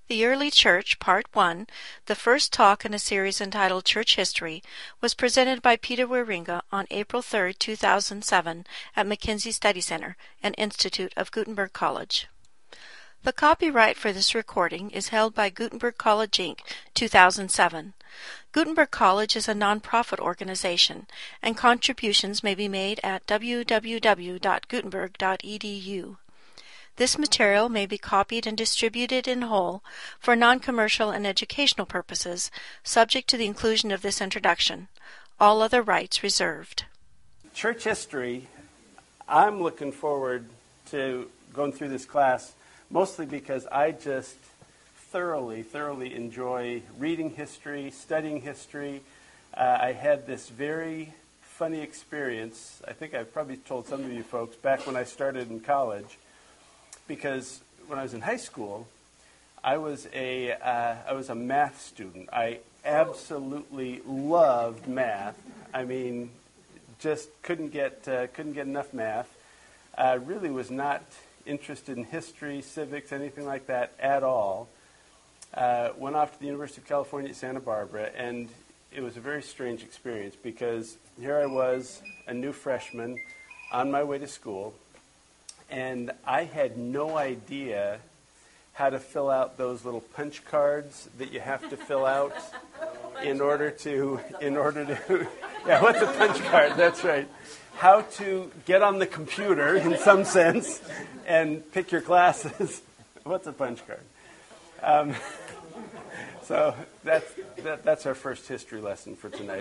The Early Church, Part 1, the first talk in a series entitled Church History, was presented by Peter Wieringa on April 3, 2007 at McKinsey Study Center, an institute of Gutenberg College. The copyright for this recording is held by Gutenberg College, Inc., 2007. Gutenberg College is a nonprofit organization, and contributions may be made at www.gutenberg.edu. This material may be copied and distributed in whole for non-commercial and educational purposes, subject to the inclusion of this introduction. All other rights reserved. Church history, I'm looking forward to going through this class, mostly because I just thoroughly enjoy reading history, studying history. I had this very funny experience, I think I've probably told some of you folks, back when I started in college. Because when I was in high school, I was a math student. I absolutely loved math. I mean, just couldn't get enough math. Really was not interested in history, civics, anything like that at all. Went off to the University of California at Santa Barbara, and it was a very strange experience because here I was, a new freshman, on my way to school. And I had no idea how to fill out those little punch cards that you have to fill out in order to, yeah, what's a punch card? That's right. How to get on the computer, in some sense, and pick your classes. What's a punch card? So that's our first history lesson for tonight.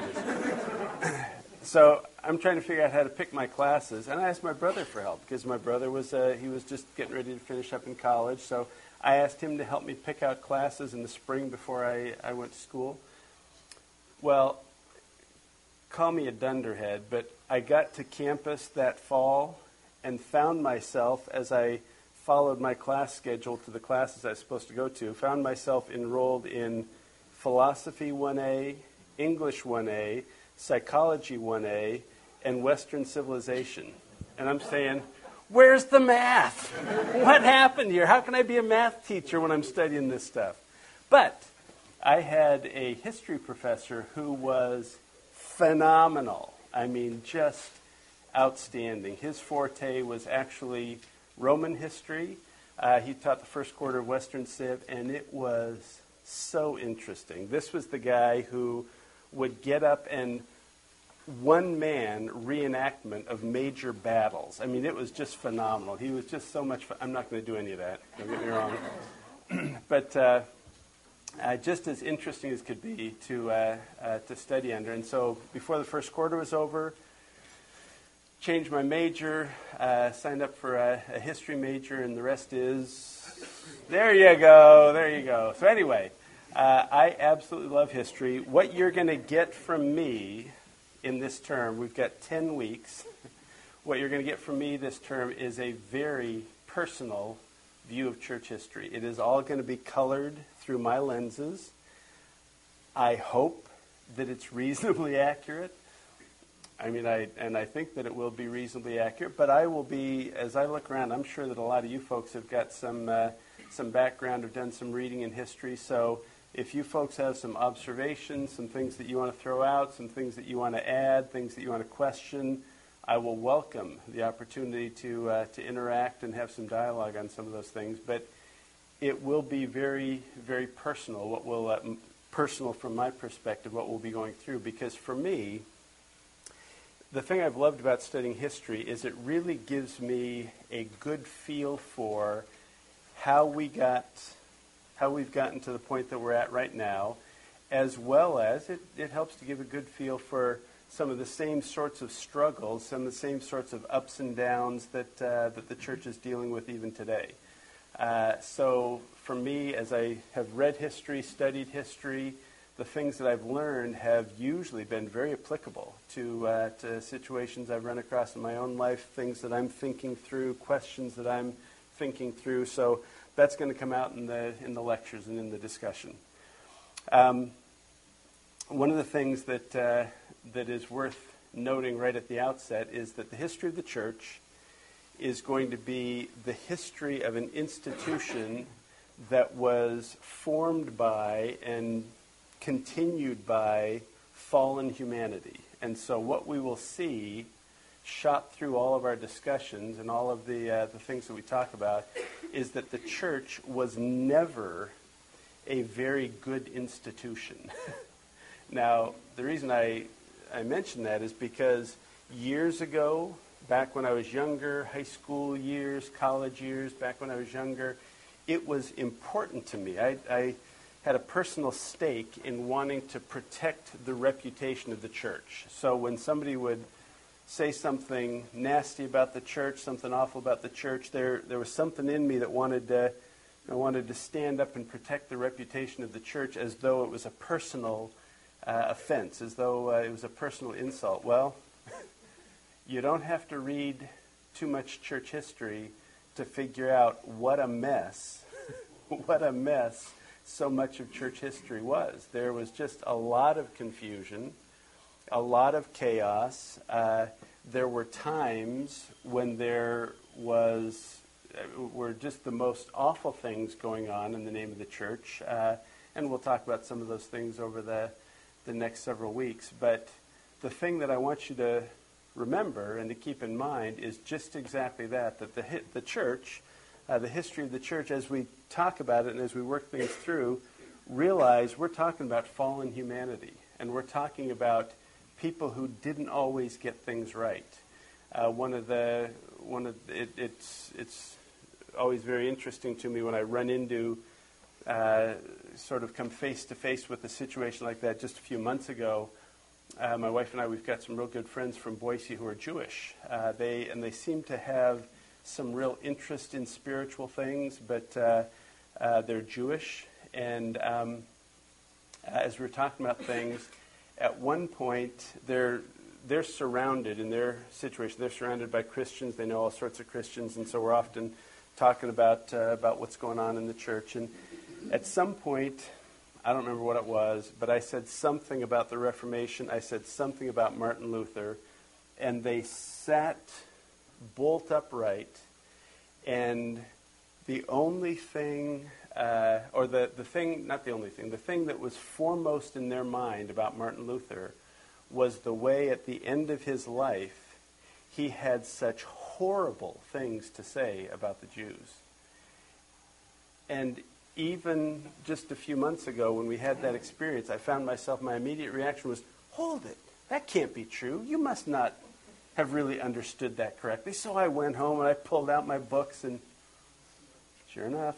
So I'm trying to figure out how to pick my classes, and I asked my brother for help because my brother was just getting ready to finish up in college. So I asked him to help me pick out classes in the spring before I went to school. Well, call me a dunderhead, but I got to campus that fall and found myself, as I followed my class schedule to the classes I was supposed to go to, found myself enrolled in Philosophy 1A, English 1A, Psychology 1A, and Western Civilization. And I'm saying, where's the math? What happened here? How can I be a math teacher when I'm studying this stuff? But I had a history professor who was phenomenal. I mean, just outstanding. His forte was actually Roman history. He taught the first quarter of Western Civ, and it was so interesting. This was the guy who would get up and one-man reenactment of major battles. I mean, it was just phenomenal. He was just so much fun. I'm not going to do any of that, don't get me wrong. But just as interesting as could be to study under. And so before the first quarter was over, changed my major, signed up for a history major, and the rest is, there you go. So anyway, I absolutely love history. What you're going to get from me in this term, we've got 10 weeks. What you're going to get from me this term is a very personal view of church history. It is all going to be colored through my lenses. I hope that it's reasonably accurate. I mean, I think that it will be reasonably accurate, but I will be, as I look around, I'm sure that a lot of you folks have got some background, have done some reading in history, so if you folks have some observations, some things that you want to throw out, some things that you want to add, things that you want to question, I will welcome the opportunity to interact and have some dialogue on some of those things. But it will be very, very personal. Personal from my perspective, what we'll be going through. Because for me, the thing I've loved about studying history is it really gives me a good feel for how we've gotten to the point that we're at right now, as well as it helps to give a good feel for some of the same sorts of struggles, some of the same sorts of ups and downs that the church is dealing with even today. So for me, as I have read history, studied history, the things that I've learned have usually been very applicable to situations I've run across in my own life, things that I'm thinking through, questions that I'm thinking through. So that's going to come out in the lectures and in the discussion. One of the things that is worth noting right at the outset is that the history of the church is going to be the history of an institution that was formed by and continued by fallen humanity. And so what we will see shot through all of our discussions and all of the things that we talk about is that the church was never a very good institution. Now, the reason I mention that is because years ago, back when I was younger, high school years, college years, back when I was younger, it was important to me. I had a personal stake in wanting to protect the reputation of the church. So when somebody would say something nasty about the church, something awful about the church, there was something in me that wanted to stand up and protect the reputation of the church as though it was a personal offense, as though it was a personal insult. Well, you don't have to read too much church history to figure out what a mess, so much of church history was. There was just a lot of confusion, a lot of chaos. There were times when there were just the most awful things going on in the name of the church, and we'll talk about some of those things over the next several weeks. But the thing that I want you to remember and to keep in mind is just exactly that the church, the history of the church, as we talk about it and as we work things through, realize we're talking about fallen humanity, and we're talking about people who didn't always get things right. It's always very interesting to me when I run into sort of come face to face with a situation like that. Just a few months ago, my wife and I, we've got some real good friends from Boise who are Jewish. They seem to have some real interest in spiritual things, but they're Jewish. And as we're talking about things, at one point they're surrounded in their situation. They're surrounded by Christians. They know all sorts of Christians, and so we're often talking about what's going on in the church. And at some point, I don't remember what it was, but I said something about the Reformation. I said something about Martin Luther, and they sat bolt upright. And the only thing, the thing that was foremost in their mind about Martin Luther was the way at the end of his life he had such horrible things to say about the Jews. And even just a few months ago when we had that experience, I found myself, my immediate reaction was, hold it, that can't be true. You must not have really understood that correctly. So I went home and I pulled out my books, and sure enough,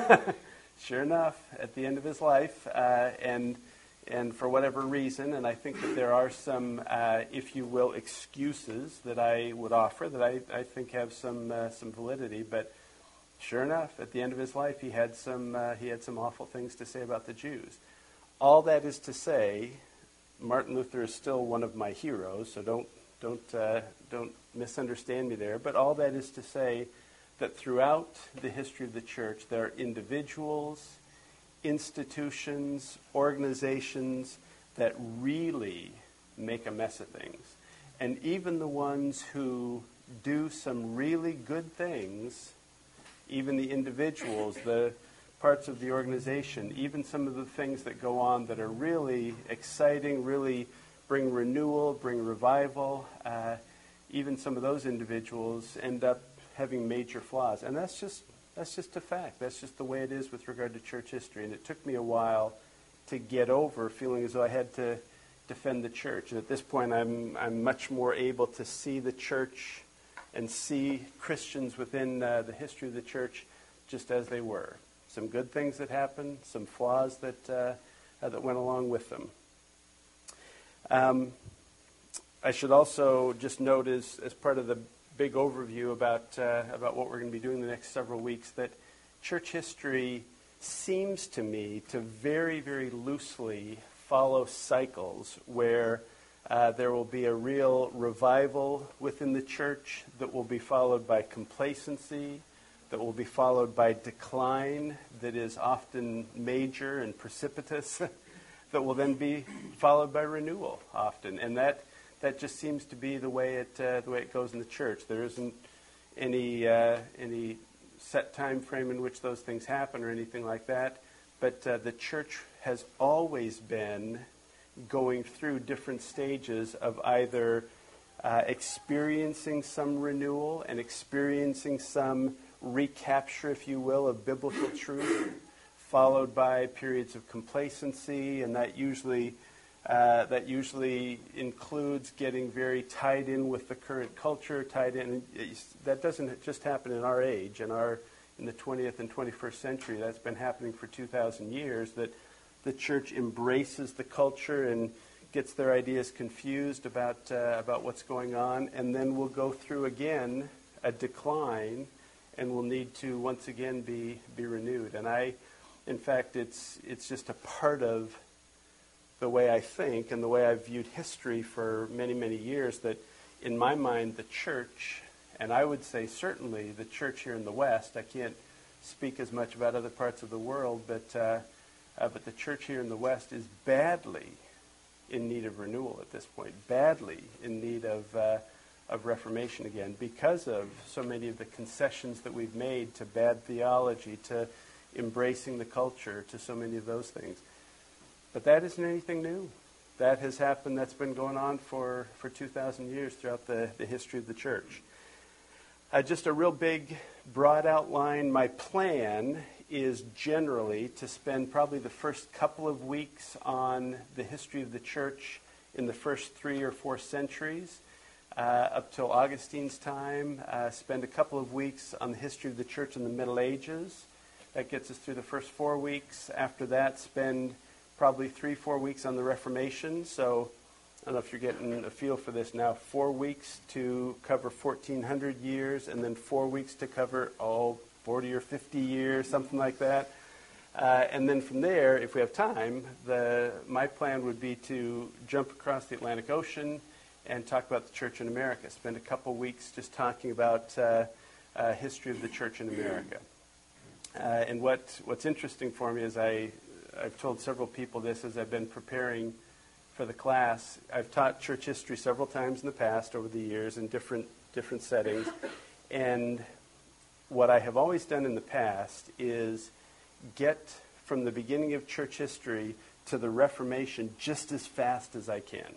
at the end of his life, and for whatever reason, and I think that there are some, if you will, excuses that I would offer that I think have some validity, but sure enough, at the end of his life, he had some awful things to say about the Jews. All that is to say, Martin Luther is still one of my heroes, so don't misunderstand me there. But all that is to say that throughout the history of the church, there are individuals, institutions, organizations that really make a mess of things, and even the ones who do some really good things. Even the individuals, the parts of the organization, even some of the things that go on that are really exciting, really bring renewal, bring revival, even some of those individuals end up having major flaws. And that's just a fact. That's just the way it is with regard to church history. And it took me a while to get over feeling as though I had to defend the church. And at this point, I'm much more able to see the church and see Christians within the history of the church just as they were. Some good things that happened, some flaws that went along with them. I should also just note as part of the big overview about what we're going to be doing the next several weeks, that church history seems to me to very, very loosely follow cycles where there will be a real revival within the church that will be followed by complacency, that will be followed by decline that is often major and precipitous, that will then be followed by renewal often. And that just seems to be the way it goes in the church. There isn't any set time frame in which those things happen or anything like that. But the church has always been going through different stages of either experiencing some renewal and experiencing some recapture, if you will, of biblical truth, followed by periods of complacency, and that usually includes getting very tied in with the current culture, tied in. That doesn't just happen in our age, in the 20th and 21st century. That's been happening for 2,000 years, that the church embraces the culture and gets their ideas confused about what's going on, and then we'll go through again a decline, and we'll need to once again be renewed. And in fact, it's just a part of the way I think and the way I've viewed history for many, many years, that in my mind the church, and I would say certainly the church here in the West, I can't speak as much about other parts of the world, but the church here in the West is badly in need of renewal at this point, badly in need of reformation again, because of so many of the concessions that we've made to bad theology, to embracing the culture, to so many of those things. But that isn't anything new. That has happened. That's been going on for 2,000 years throughout the history of the church. Just a real big, broad outline. My plan is generally to spend probably the first couple of weeks on the history of the church in the first 3 or 4 centuries, up till Augustine's time. Spend a couple of weeks on the history of the church in the Middle Ages. That gets us through the first 4 weeks. After that, spend probably 3-4 weeks on the Reformation. So I don't know if you're getting a feel for this now. 4 weeks to cover 1,400 years, and then 4 weeks to cover 40 or 50 years, something like that. And then from there, if we have time, my plan would be to jump across the Atlantic Ocean and talk about the church in America. Spend a couple weeks just talking about history of the church in America. And what's interesting for me is I've told several people this as I've been preparing for the class. I've taught church history several times in the past over the years in different settings. And what I have always done in the past is get from the beginning of church history to the Reformation just as fast as I can.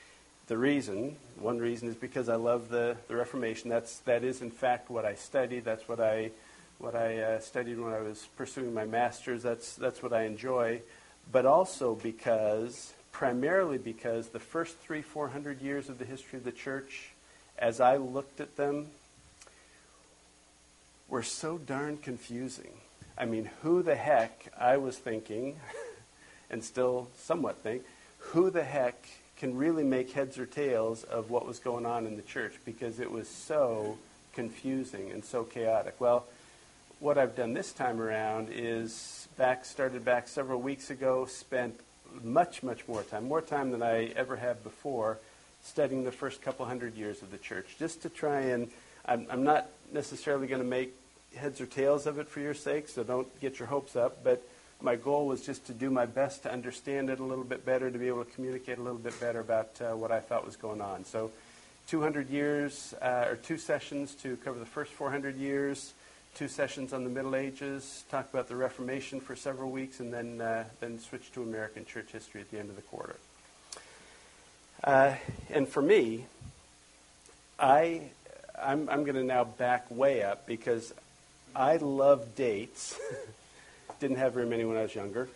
One reason is because I love the Reformation. That is in fact what I studied. That's what I studied when I was pursuing my master's. That's what I enjoy. But also primarily because the first 300-400 years of the history of the church, as I looked at them, were so darn confusing. I mean, who the heck, I was thinking, and still somewhat think, who the heck can really make heads or tails of what was going on in the church, because it was so confusing and so chaotic. Well, what I've done this time around is started back several weeks ago, spent much, much more time than I ever have before, studying the first couple hundred years of the church, just to try and, I'm not necessarily going to make heads or tails of it for your sake, so don't get your hopes up, but my goal was just to do my best to understand it a little bit better, to be able to communicate a little bit better about what I thought was going on. So 200 years, or 2 sessions to cover the first 400 years, 2 sessions on the Middle Ages, talk about the Reformation for several weeks, and then switch to American church history at the end of the quarter. And for me, I'm going to now back way up because I love dates. Didn't have very many when I was younger.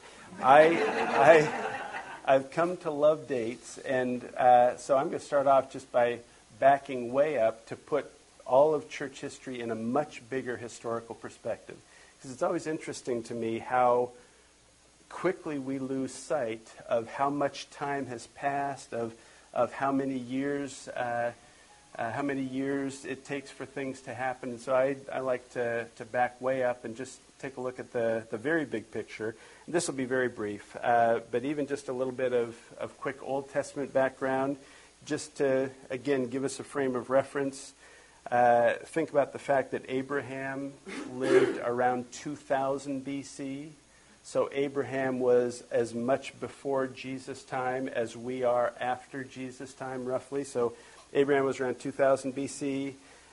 I've come to love dates, and so I'm going to start off just by backing way up to put all of church history in a much bigger historical perspective. Because it's always interesting to me how quickly we lose sight of how much time has passed, of how many years it takes for things to happen. And so I like to back way up and just take a look at the very big picture. And this will be very brief, but even just a little bit of quick Old Testament background, just to, again, give us a frame of reference. Think about the fact that Abraham lived around 2000 BC. So Abraham was as much before Jesus' time as we are after Jesus' time, roughly. So Abraham was around 2000 BC.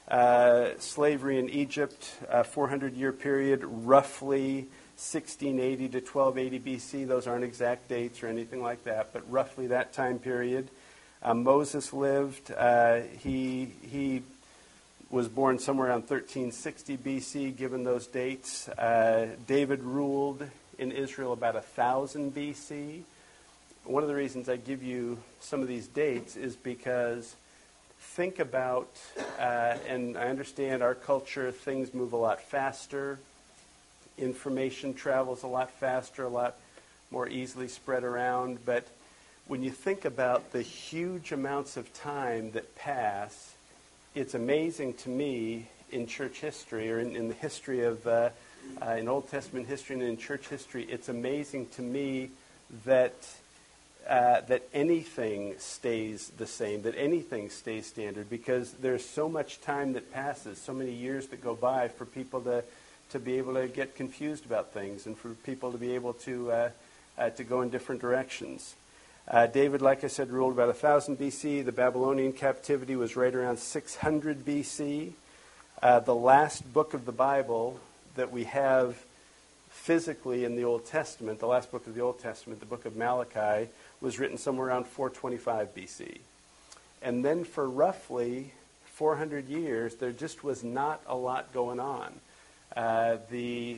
Slavery in Egypt, 400-year period, roughly 1680 to 1280 BC. Those aren't exact dates or anything like that, but roughly that time period. Moses lived. He was born somewhere around 1360 BC, given those dates. David ruled in Israel about 1000 BC. One of the reasons I give you some of these dates is because think about, and I understand our culture, things move a lot faster. Information travels a lot faster, a lot more easily spread around. But when you think about the huge amounts of time that pass, it's amazing to me in church history, or in the history of, in Old Testament history and in church history, it's amazing to me that that anything stays the same, that anything stays standard, because there's so much time that passes, so many years that go by for people to be able to get confused about things and for people to be able to go in different directions. David, like I said, ruled about 1000 BC. The Babylonian captivity was right around 600 BC. The last book of the Bible that we have physically in the Old Testament, the last book of the Old Testament, the book of Malachi, was written somewhere around 425 BC. And then for roughly 400 years, there just was not a lot going on. The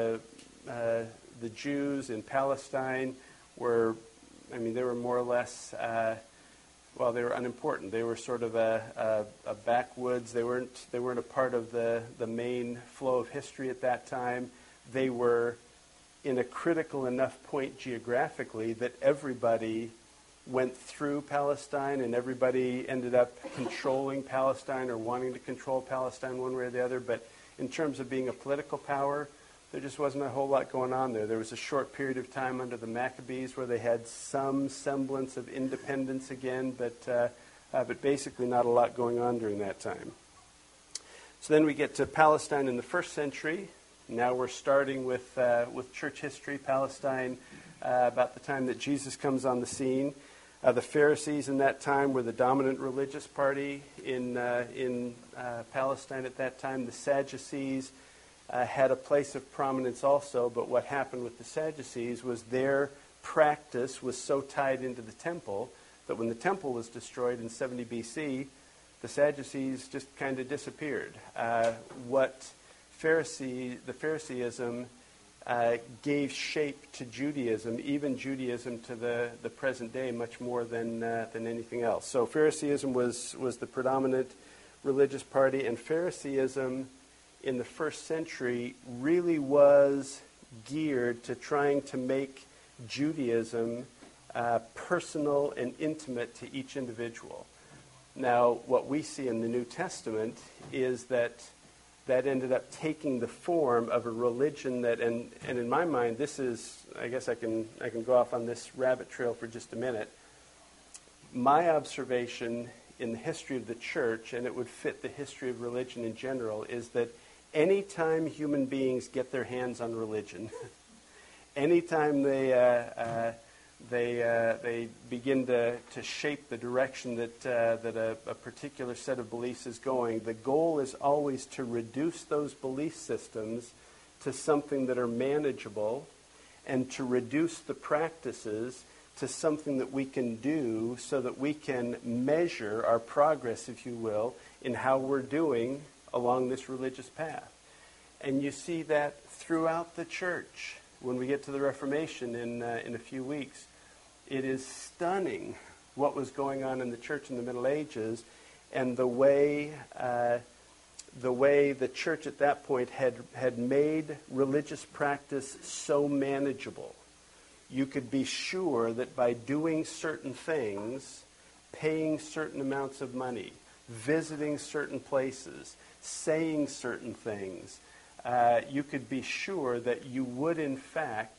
Jews in Palestine were, they were more or less, they were unimportant. They were sort of a backwoods. They weren't a part of the main flow of history at that time. They were in a critical enough point geographically that everybody went through Palestine and everybody ended up controlling Palestine or wanting to control Palestine one way or the other. But in terms of being a political power, there just wasn't a whole lot going on there. There was a short period of time under the Maccabees where they had some semblance of independence again, but basically not a lot going on during that time. So then we get to Palestine in the first century. Now we're starting with church history, Palestine, about the time that Jesus comes on the scene. The Pharisees in that time were the dominant religious party in Palestine at that time. The Sadducees had a place of prominence also, but what happened with the Sadducees was their practice was so tied into the temple that when the temple was destroyed in 70 BC, the Sadducees just kind of disappeared. The Phariseeism gave shape to Judaism, even Judaism to the present day, much more than anything else. So Phariseeism was the predominant religious party, and Phariseeism in the first century really was geared to trying to make Judaism personal and intimate to each individual. Now, what we see in the New Testament is that ended up taking the form of a religion that, and in my mind, this is, I guess I can go off on this rabbit trail for just a minute. My observation in the history of the church, and it would fit the history of religion in general, is that anytime human beings get their hands on religion, anytime they begin to shape the direction that a particular set of beliefs is going, the goal is always to reduce those belief systems to something that are manageable and to reduce the practices to something that we can do so that we can measure our progress, if you will, in how we're doing along this religious path. And you see that throughout the church. When we get to the Reformation in a few weeks, it is stunning what was going on in the church in the Middle Ages, and the way the church at that point had made religious practice so manageable. You could be sure that by doing certain things, paying certain amounts of money, visiting certain places, saying certain things, you could be sure that you would in fact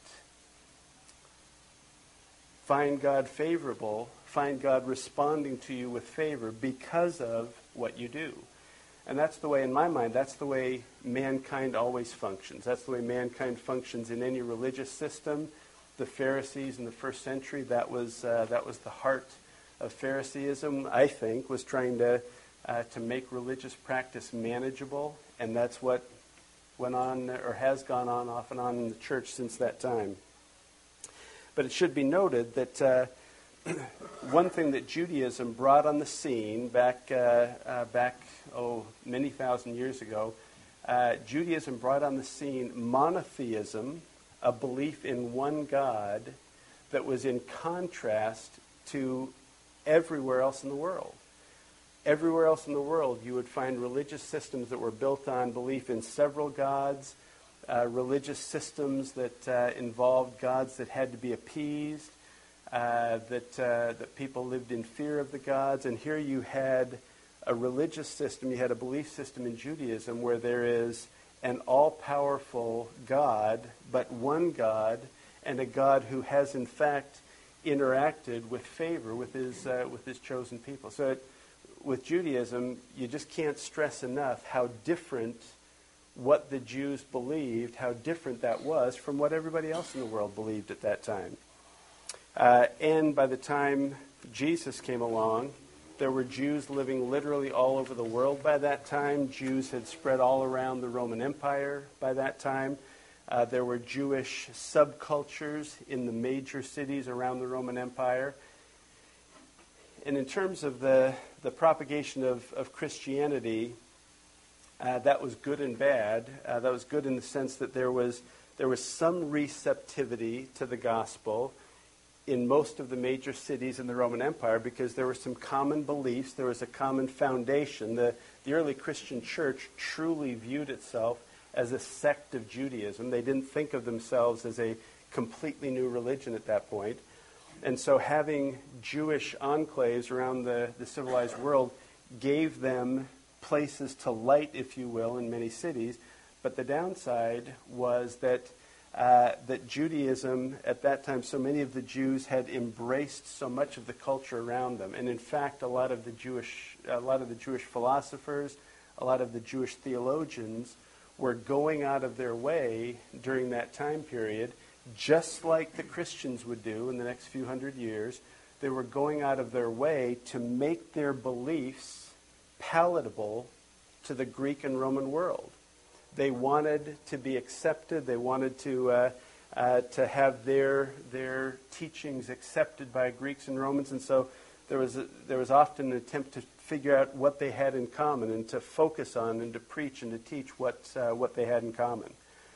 find God favorable, find God responding to you with favor because of what you do. And that's the way, in my mind, that's the way mankind always functions. That's the way mankind functions in any religious system. The Pharisees in the first century, that was the heart of Phariseeism, I think, was trying to to make religious practice manageable, and that's what went on or has gone on off and on in the church since that time. But it should be noted that one thing that Judaism brought on the scene back many thousand years ago, Judaism brought on the scene monotheism, a belief in one God that was in contrast to everywhere else in the world. Everywhere else in the world, you would find religious systems that were built on belief in several gods, religious systems that involved gods that had to be appeased, that people lived in fear of the gods. And here you had a religious system, you had a belief system in Judaism where there is an all-powerful God, but one God, and a God who has in fact interacted with favor with his chosen people. So with Judaism, you just can't stress enough how different what the Jews believed, how different that was from what everybody else in the world believed at that time. And by the time Jesus came along, there were Jews living literally all over the world by that time. Jews had spread all around the Roman Empire by that time. There were Jewish subcultures in the major cities around the Roman Empire. And in terms of the propagation of Christianity, that was good and bad. That was good in the sense that there was some receptivity to the gospel in most of the major cities in the Roman Empire because there were some common beliefs, there was a common foundation. The early Christian church truly viewed itself as a sect of Judaism. They didn't think of themselves as a completely new religion at that point. And so having Jewish enclaves around the civilized world gave them places to light, if you will, in many cities. But the downside was that Judaism at that time, so many of the Jews had embraced so much of the culture around them. And in fact, a lot of the Jewish philosophers, a lot of the Jewish theologians were going out of their way during that time period, just like the Christians would do in the next few hundred years. They were going out of their way to make their beliefs palatable to the Greek and Roman world. They wanted to be accepted. They wanted to have their teachings accepted by Greeks and Romans, and so there was often an attempt to figure out what they had in common and to focus on and to preach and to teach what they had in common.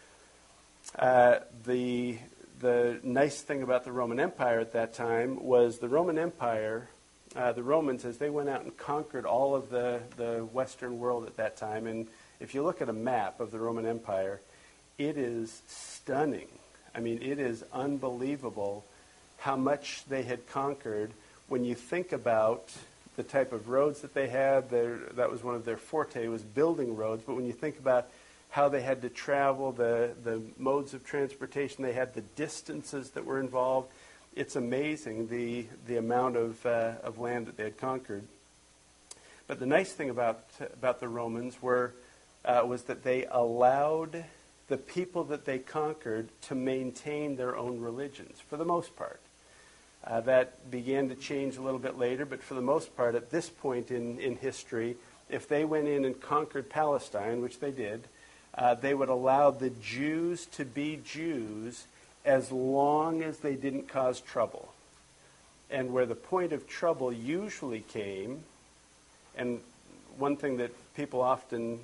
The nice thing about the Roman Empire at that time was the Roman Empire, the Romans, as they went out and conquered all of the Western world at that time, and if you look at a map of the Roman Empire, it is stunning. I mean, it is unbelievable how much they had conquered. When you think about the type of roads that they had, that was one of their forte, was building roads. But when you think about how they had to travel, the modes of transportation they had, the distances that were involved, it's amazing the amount of land that they had conquered. But the nice thing about the Romans was that they allowed the people that they conquered to maintain their own religions, for the most part. That began to change a little bit later, but for the most part, at this point in history, if they went in and conquered Palestine, which they did, they would allow the Jews to be Jews as long as they didn't cause trouble. And where the point of trouble usually came, and one thing that people often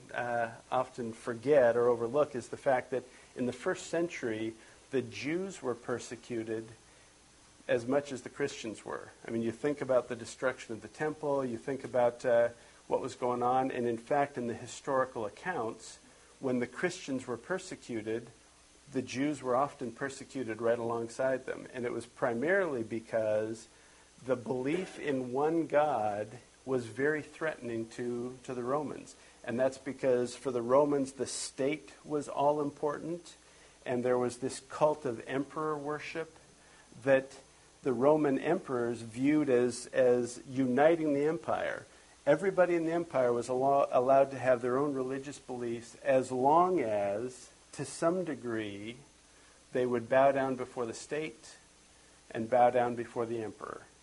forget or overlook is the fact that in the first century, the Jews were persecuted as much as the Christians were. I mean, you think about the destruction of the temple, you think about what was going on, and in fact, in the historical accounts, when the Christians were persecuted, the Jews were often persecuted right alongside them. And it was primarily because the belief in one God was very threatening to the Romans. And that's because for the Romans, the state was all important, and there was this cult of emperor worship that the Roman emperors viewed as uniting the empire. Everybody in the empire was allowed to have their own religious beliefs as long as, to some degree, they would bow down before the state and bow down before the emperor.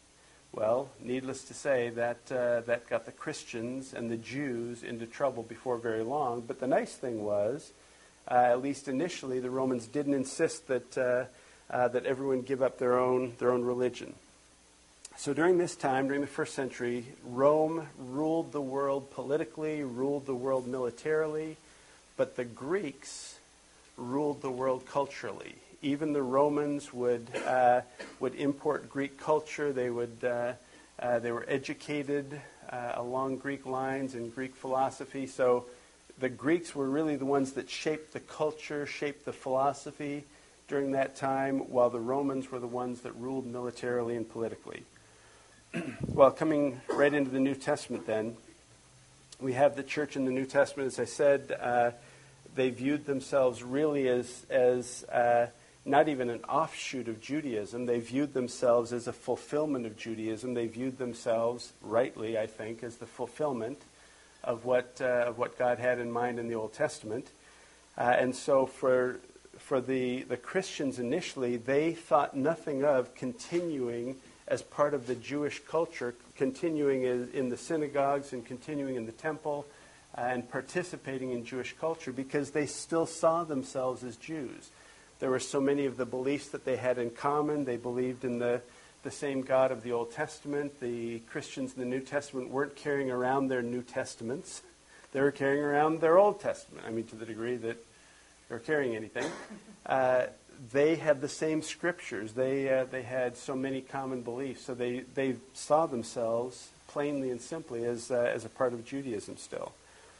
Well, needless to say, that got the Christians and the Jews into trouble before very long. But the nice thing was, at least initially, the Romans didn't insist that everyone give up their own religion. So during this time, during the first century, Rome ruled the world politically, ruled the world militarily, but the Greeks ruled the world culturally. Even the Romans would import Greek culture. They were educated along Greek lines and Greek philosophy. So the Greeks were really the ones that shaped the culture, shaped the philosophy during that time, while the Romans were the ones that ruled militarily and politically. Well, coming right into the New Testament then, we have the church in the New Testament. As I said, they viewed themselves really as not even an offshoot of Judaism. They viewed themselves as a fulfillment of Judaism. They viewed themselves, rightly, I think, as the fulfillment of what God had in mind in the Old Testament. And so for the Christians initially, they thought nothing of continuing as part of the Jewish culture, continuing in the synagogues and continuing in the temple and participating in Jewish culture, because they still saw themselves as Jews. There were so many of the beliefs that they had in common. They believed in the same God of the Old Testament. The Christians in the New Testament weren't carrying around their New Testaments. They were carrying around their Old Testament, to the degree that they were carrying anything. They had the same scriptures. They had so many common beliefs. So they saw themselves plainly and simply as a part of Judaism still.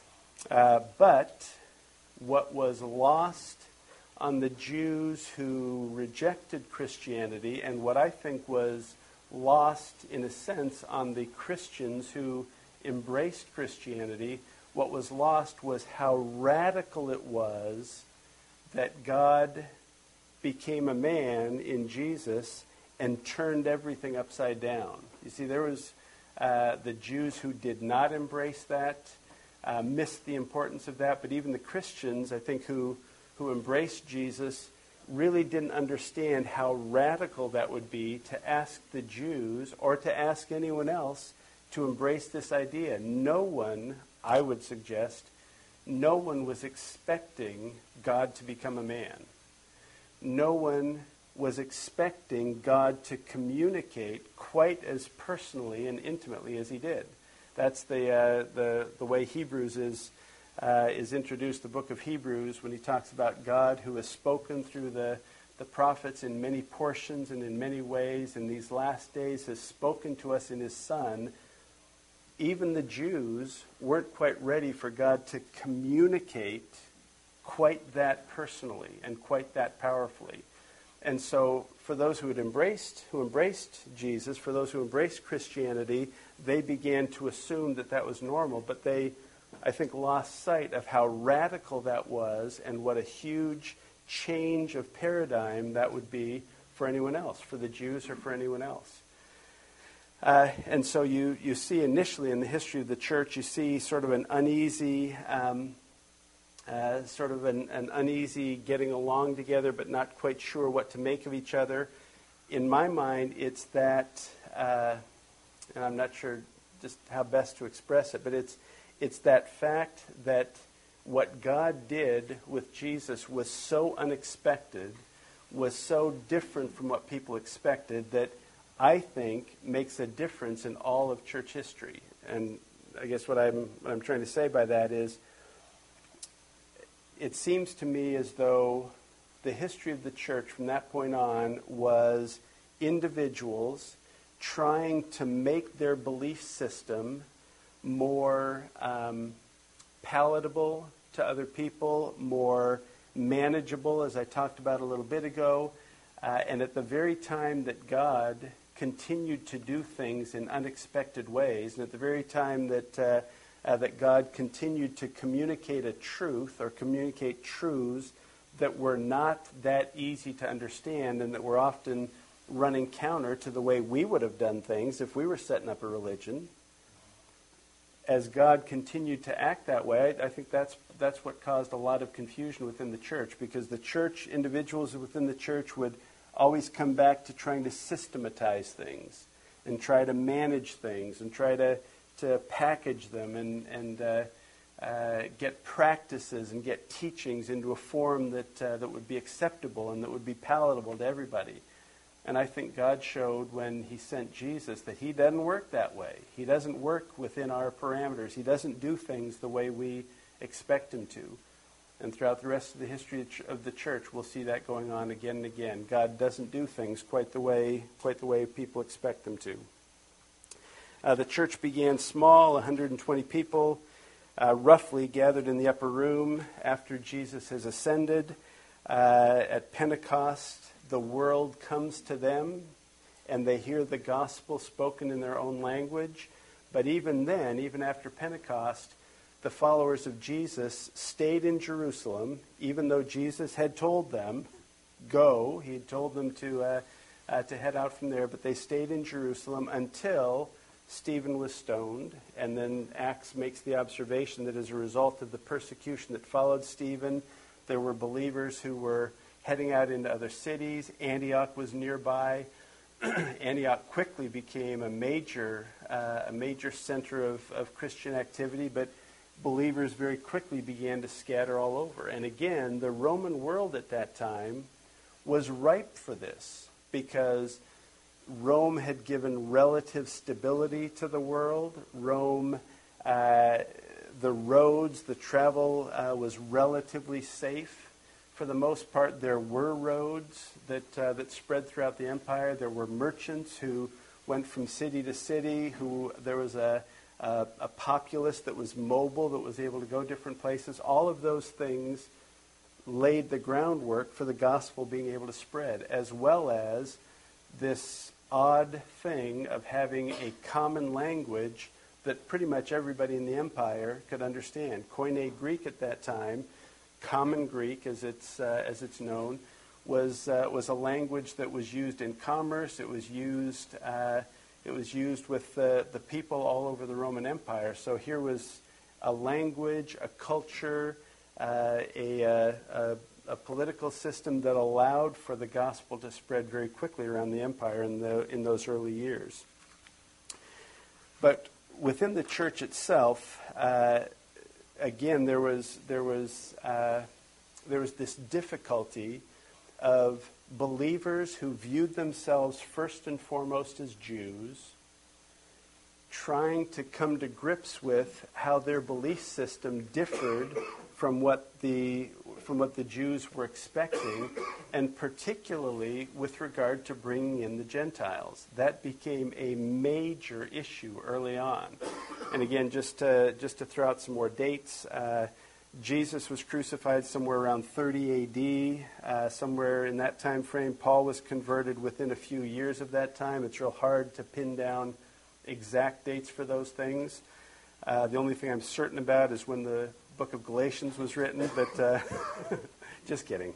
But what was lost on the Jews who rejected Christianity, and what I think was lost in a sense on the Christians who embraced Christianity, what was lost was how radical it was that God became a man in Jesus and turned everything upside down. You see, there was the Jews who did not embrace that, missed the importance of that, but even the Christians, I think, who embraced Jesus really didn't understand how radical that would be to ask the Jews or to ask anyone else to embrace this idea. No one, I would suggest, no one was expecting God to become a man. No one was expecting God to communicate quite as personally and intimately as he did. That's the way Hebrews is introduced, the book of Hebrews, when he talks about God who has spoken through the prophets in many portions and in many ways, in these last days has spoken to us in his Son. Even the Jews weren't quite ready for God to communicate quite that personally and quite that powerfully. And so for those who embraced Jesus, for those who embraced Christianity, they began to assume that was normal, but they, I think, lost sight of how radical that was and what a huge change of paradigm that would be for anyone else, for the Jews or for anyone else. And so you see initially in the history of the church, you see sort of an uneasy uneasy getting along together, but not quite sure what to make of each other. In my mind, it's that, and I'm not sure just how best to express it, but it's that fact that what God did with Jesus was so unexpected, was so different from what people expected, that I think makes a difference in all of church history. And I guess what I'm trying to say by that is, it seems to me as though the history of the church from that point on was individuals trying to make their belief system more palatable to other people, more manageable, as I talked about a little bit ago. And at the very time that God continued to do things in unexpected ways, and at the very time that God continued to communicate a truth or communicate truths that were not that easy to understand and that were often running counter to the way we would have done things if we were setting up a religion. As God continued to act that way, I think that's what caused a lot of confusion within the church, because the church, individuals within the church would always come back to trying to systematize things and try to manage things and try to package them and get practices and get teachings into a form that would be acceptable and that would be palatable to everybody. And I think God showed when he sent Jesus that he doesn't work that way. He doesn't work within our parameters. He doesn't do things the way we expect him to. And throughout the rest of the history of the church, we'll see that going on again and again. God doesn't do things quite the way people expect them to. The church began small, 120 people, roughly gathered in the upper room after Jesus has ascended. At Pentecost, the world comes to them, and they hear the gospel spoken in their own language. But even then, even after Pentecost, the followers of Jesus stayed in Jerusalem, even though Jesus had told them, go. He had told them to head out from there, but they stayed in Jerusalem until Stephen was stoned. And then Acts makes the observation that as a result of the persecution that followed Stephen, there were believers who were heading out into other cities. Antioch was nearby. Antioch quickly became a major center of Christian activity, but believers very quickly began to scatter all over. And again, the Roman world at that time was ripe for this because Rome had given relative stability to the world. Rome, the roads, the travel was relatively safe. For the most part, there were roads that spread throughout the empire. There were merchants who went from city to city. There was a populace that was mobile, that was able to go different places. All of those things laid the groundwork for the gospel being able to spread, as well as this odd thing of having a common language that pretty much everybody in the empire could understand. Koine Greek at that time, Common Greek as it's known, was a language that was used in commerce. It was used with the people all over the Roman Empire. So here was a language, a culture, a political system that allowed for the gospel to spread very quickly around the empire in those early years. But within the church itself, again, there was this difficulty of believers who viewed themselves first and foremost as Jews, trying to come to grips with how their belief system differed from what the Jews were expecting, and particularly with regard to bringing in the Gentiles. That became a major issue early on. And again, just to throw out some more dates, Jesus was crucified somewhere around 30 AD. Somewhere in that time frame, Paul was converted within a few years of that time. It's real hard to pin down exact dates for those things. The only thing I'm certain about is when the book of Galatians was written, but just kidding.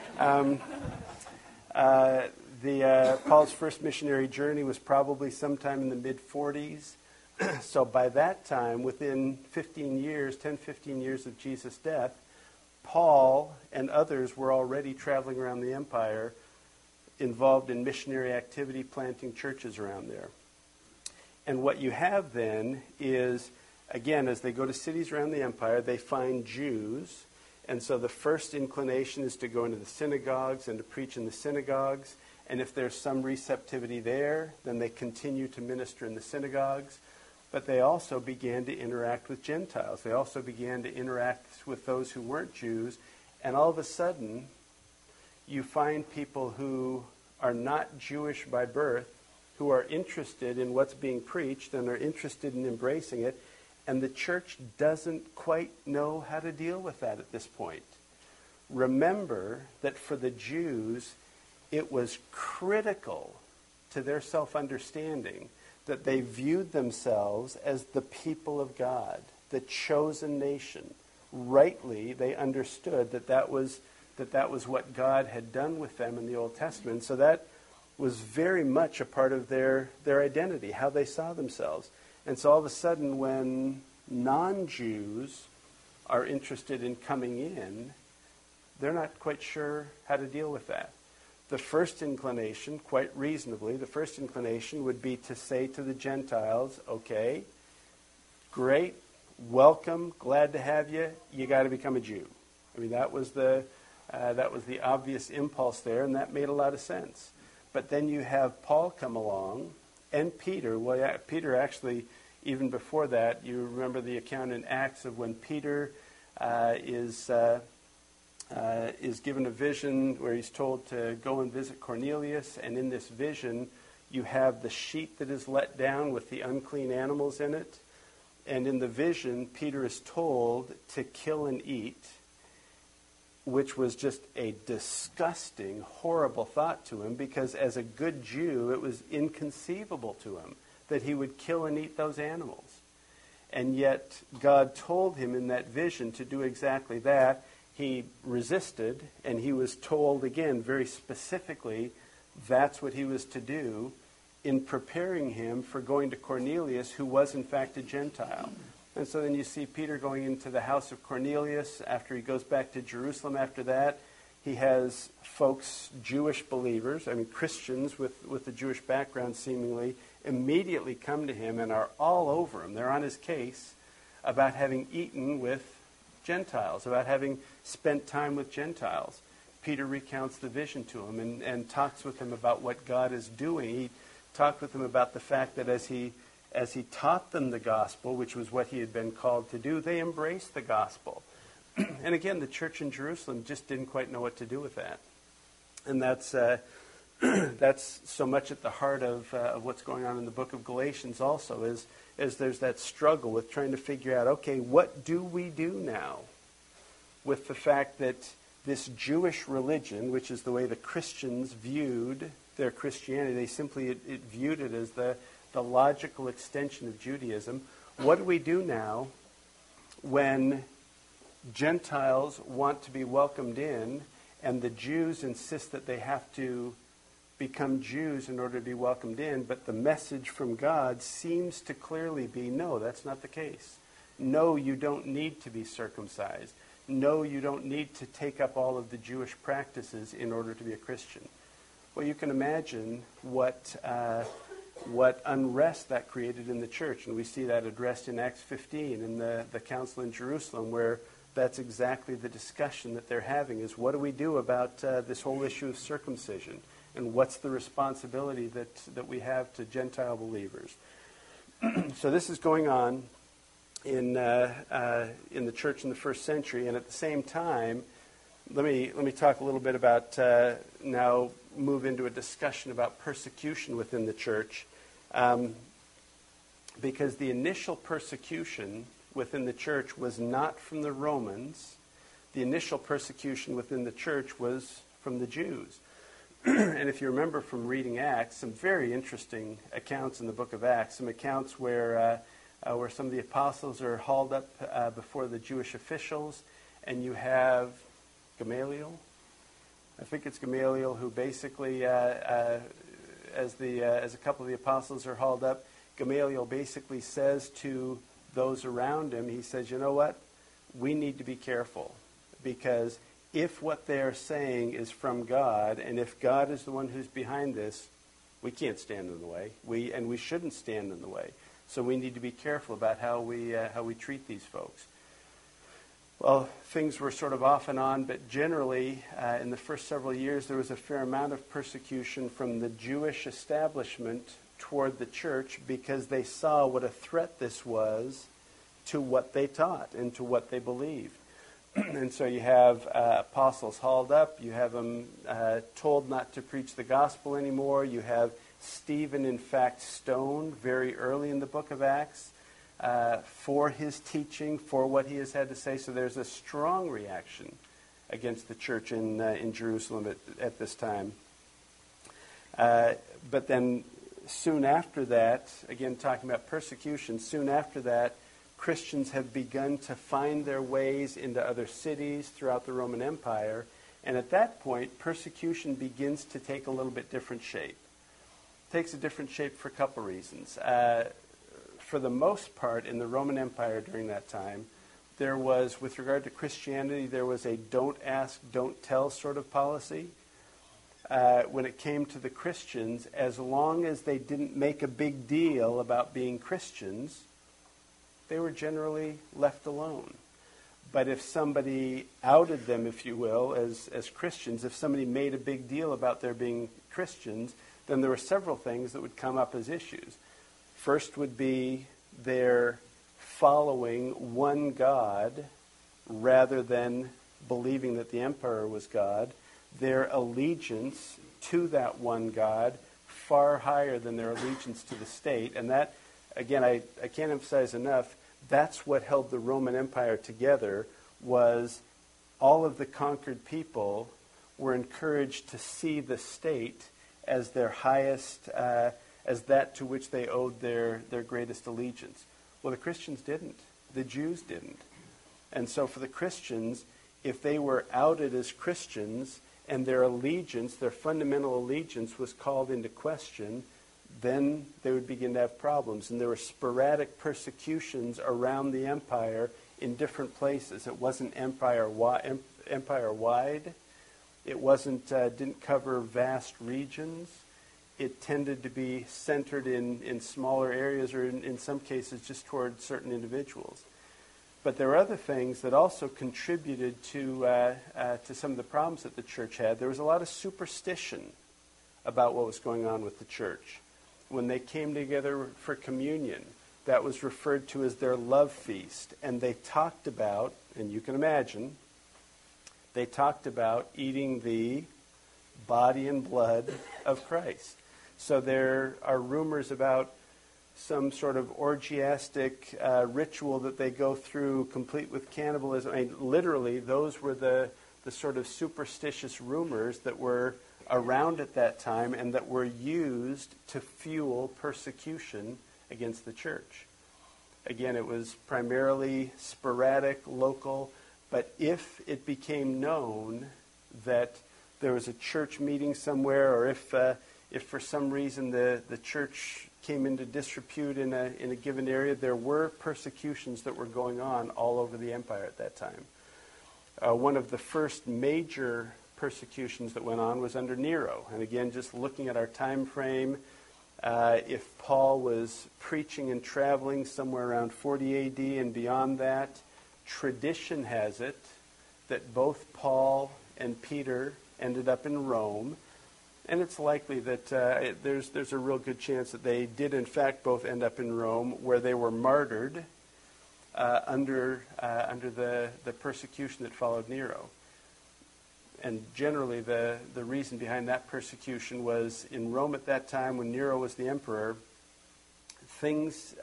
Paul's first missionary journey was probably sometime in the mid-40s. So by that time, within 10, 15 years of Jesus' death, Paul and others were already traveling around the empire, involved in missionary activity, planting churches around there. And what you have then is, again, as they go to cities around the empire, they find Jews. And so the first inclination is to go into the synagogues and to preach in the synagogues. And if there's some receptivity there, then they continue to minister in the synagogues. But they also began to interact with Gentiles. They also began to interact with those who weren't Jews. And all of a sudden, you find people who are not Jewish by birth, who are interested in what's being preached and are interested in embracing it. And the church doesn't quite know how to deal with that at this point. Remember that for the Jews, it was critical to their self-understanding that they viewed themselves as the people of God, the chosen nation. Rightly, they understood that was what God had done with them in the Old Testament. So that was very much a part of their identity, how they saw themselves. And so all of a sudden, when non-Jews are interested in coming in, they're not quite sure how to deal with that. the first inclination, quite reasonably, the first inclination would be to say to the Gentiles, okay, great, welcome, glad to have you, you got to become a Jew. I mean, that was the obvious impulse there, and that made a lot of sense. But then you have Paul come along, and Peter. Well, yeah, Peter actually, even before that, you remember the account in Acts of when Peter is given a vision where he's told to go and visit Cornelius, and in this vision you have the sheet that is let down with the unclean animals in it, and in the vision Peter is told to kill and eat, which was just a disgusting, horrible thought to him, because as a good Jew it was inconceivable to him that he would kill and eat those animals. And yet God told him in that vision to do exactly that. He resisted, and he was told again very specifically that's what he was to do in preparing him for going to Cornelius, who was in fact a Gentile. And so then you see Peter going into the house of Cornelius. After he goes back to Jerusalem after that, he has folks, Jewish believers, I mean Christians with a Jewish background seemingly, immediately come to him and are all over him. They're on his case about having eaten with Gentiles, about having spent time with Gentiles. Peter recounts the vision to him and talks with him about what God is doing. He talked with them about the fact that as he taught them the gospel, which was what he had been called to do, they embraced the gospel. And again, the church in Jerusalem just didn't quite know what to do with that. And that's so much at the heart of what's going on in the book of Galatians also, is there's that struggle with trying to figure out, okay, what do we do now with the fact that this Jewish religion, which is the way the Christians viewed their Christianity, they simply it viewed it as the logical extension of Judaism. What do we do now when Gentiles want to be welcomed in and the Jews insist that they have to become Jews in order to be welcomed in, but the message from God seems to clearly be, no, that's not the case. No, you don't need to be circumcised. No, you don't need to take up all of the Jewish practices in order to be a Christian. Well, you can imagine what unrest that created in the church, and we see that addressed in Acts 15 in the council in Jerusalem, where that's exactly the discussion that they're having, is what do we do about this whole issue of circumcision? And what's the responsibility that we have to Gentile believers? So this is going on in the church in the first century, and at the same time, let me talk a little bit about now move into a discussion about persecution within the church, because the initial persecution within the church was not from the Romans. The initial persecution within the church was from the Jews. And if you remember from reading Acts, some very interesting accounts in the book of Acts, some accounts where some of the apostles are hauled up before the Jewish officials, and you have Gamaliel. I think it's Gamaliel who basically, as a couple of the apostles are hauled up, Gamaliel basically says to those around him, he says, you know what? We need to be careful, because if what they're saying is from God, and if God is the one who's behind this, we can't stand in the way. We shouldn't stand in the way. So we need to be careful about how we treat these folks. Well, things were sort of off and on, but generally, in the first several years, there was a fair amount of persecution from the Jewish establishment toward the church, because they saw what a threat this was to what they taught and to what they believed. And so you have apostles hauled up. You have them told not to preach the gospel anymore. You have Stephen, in fact, stoned very early in the book of Acts for his teaching, for what he has had to say. So there's a strong reaction against the church in Jerusalem at this time. But then soon after that, again talking about persecution, soon after that, Christians have begun to find their ways into other cities throughout the Roman Empire. And at that point, persecution begins to take a little bit different shape. It takes a different shape for a couple reasons. For the most part, in the Roman Empire during that time, there was, with regard to Christianity, there was a don't ask, don't tell sort of policy. when it came to the Christians, as long as they didn't make a big deal about being Christians, they were generally left alone. But if somebody outed them, if you will, as Christians, if somebody made a big deal about their being Christians, then there were several things that would come up as issues. First would be their following one God rather than believing that the emperor was God, their allegiance to that one God far higher than their allegiance to the state. And that, again, I can't emphasize enough, that's what held the Roman Empire together, was all of the conquered people were encouraged to see the state as their highest, as that to which they owed their greatest allegiance. Well, the Christians didn't. The Jews didn't. And so for the Christians, if they were outed as Christians and their allegiance, their fundamental allegiance was called into question, then they would begin to have problems. And there were sporadic persecutions around the empire in different places. It wasn't empire-wide. It didn't cover vast regions. It tended to be centered in smaller areas, or in some cases just toward certain individuals. But there were other things that also contributed to some of the problems that the church had. There was a lot of superstition about what was going on with the church. When they came together for communion, that was referred to as their love feast. And they talked about, and you can imagine, they talked about eating the body and blood of Christ. So there are rumors about some sort of orgiastic ritual that they go through, complete with cannibalism. I mean, literally, those were the sort of superstitious rumors that were around at that time and that were used to fuel persecution against the church. Again, it was primarily sporadic, local, but if it became known that there was a church meeting somewhere, or if for some reason the church came into disrepute in a given area, there were persecutions that were going on all over the empire at that time. One of the first major persecutions that went on was under Nero. And again, just looking at our time frame, if Paul was preaching and traveling somewhere around 40 A.D. and beyond that, tradition has it that both Paul and Peter ended up in Rome. And it's likely that there's a real good chance that they did, in fact, both end up in Rome, where they were martyred under the persecution that followed Nero. And generally, the reason behind that persecution was in Rome at that time, when Nero was the emperor, things.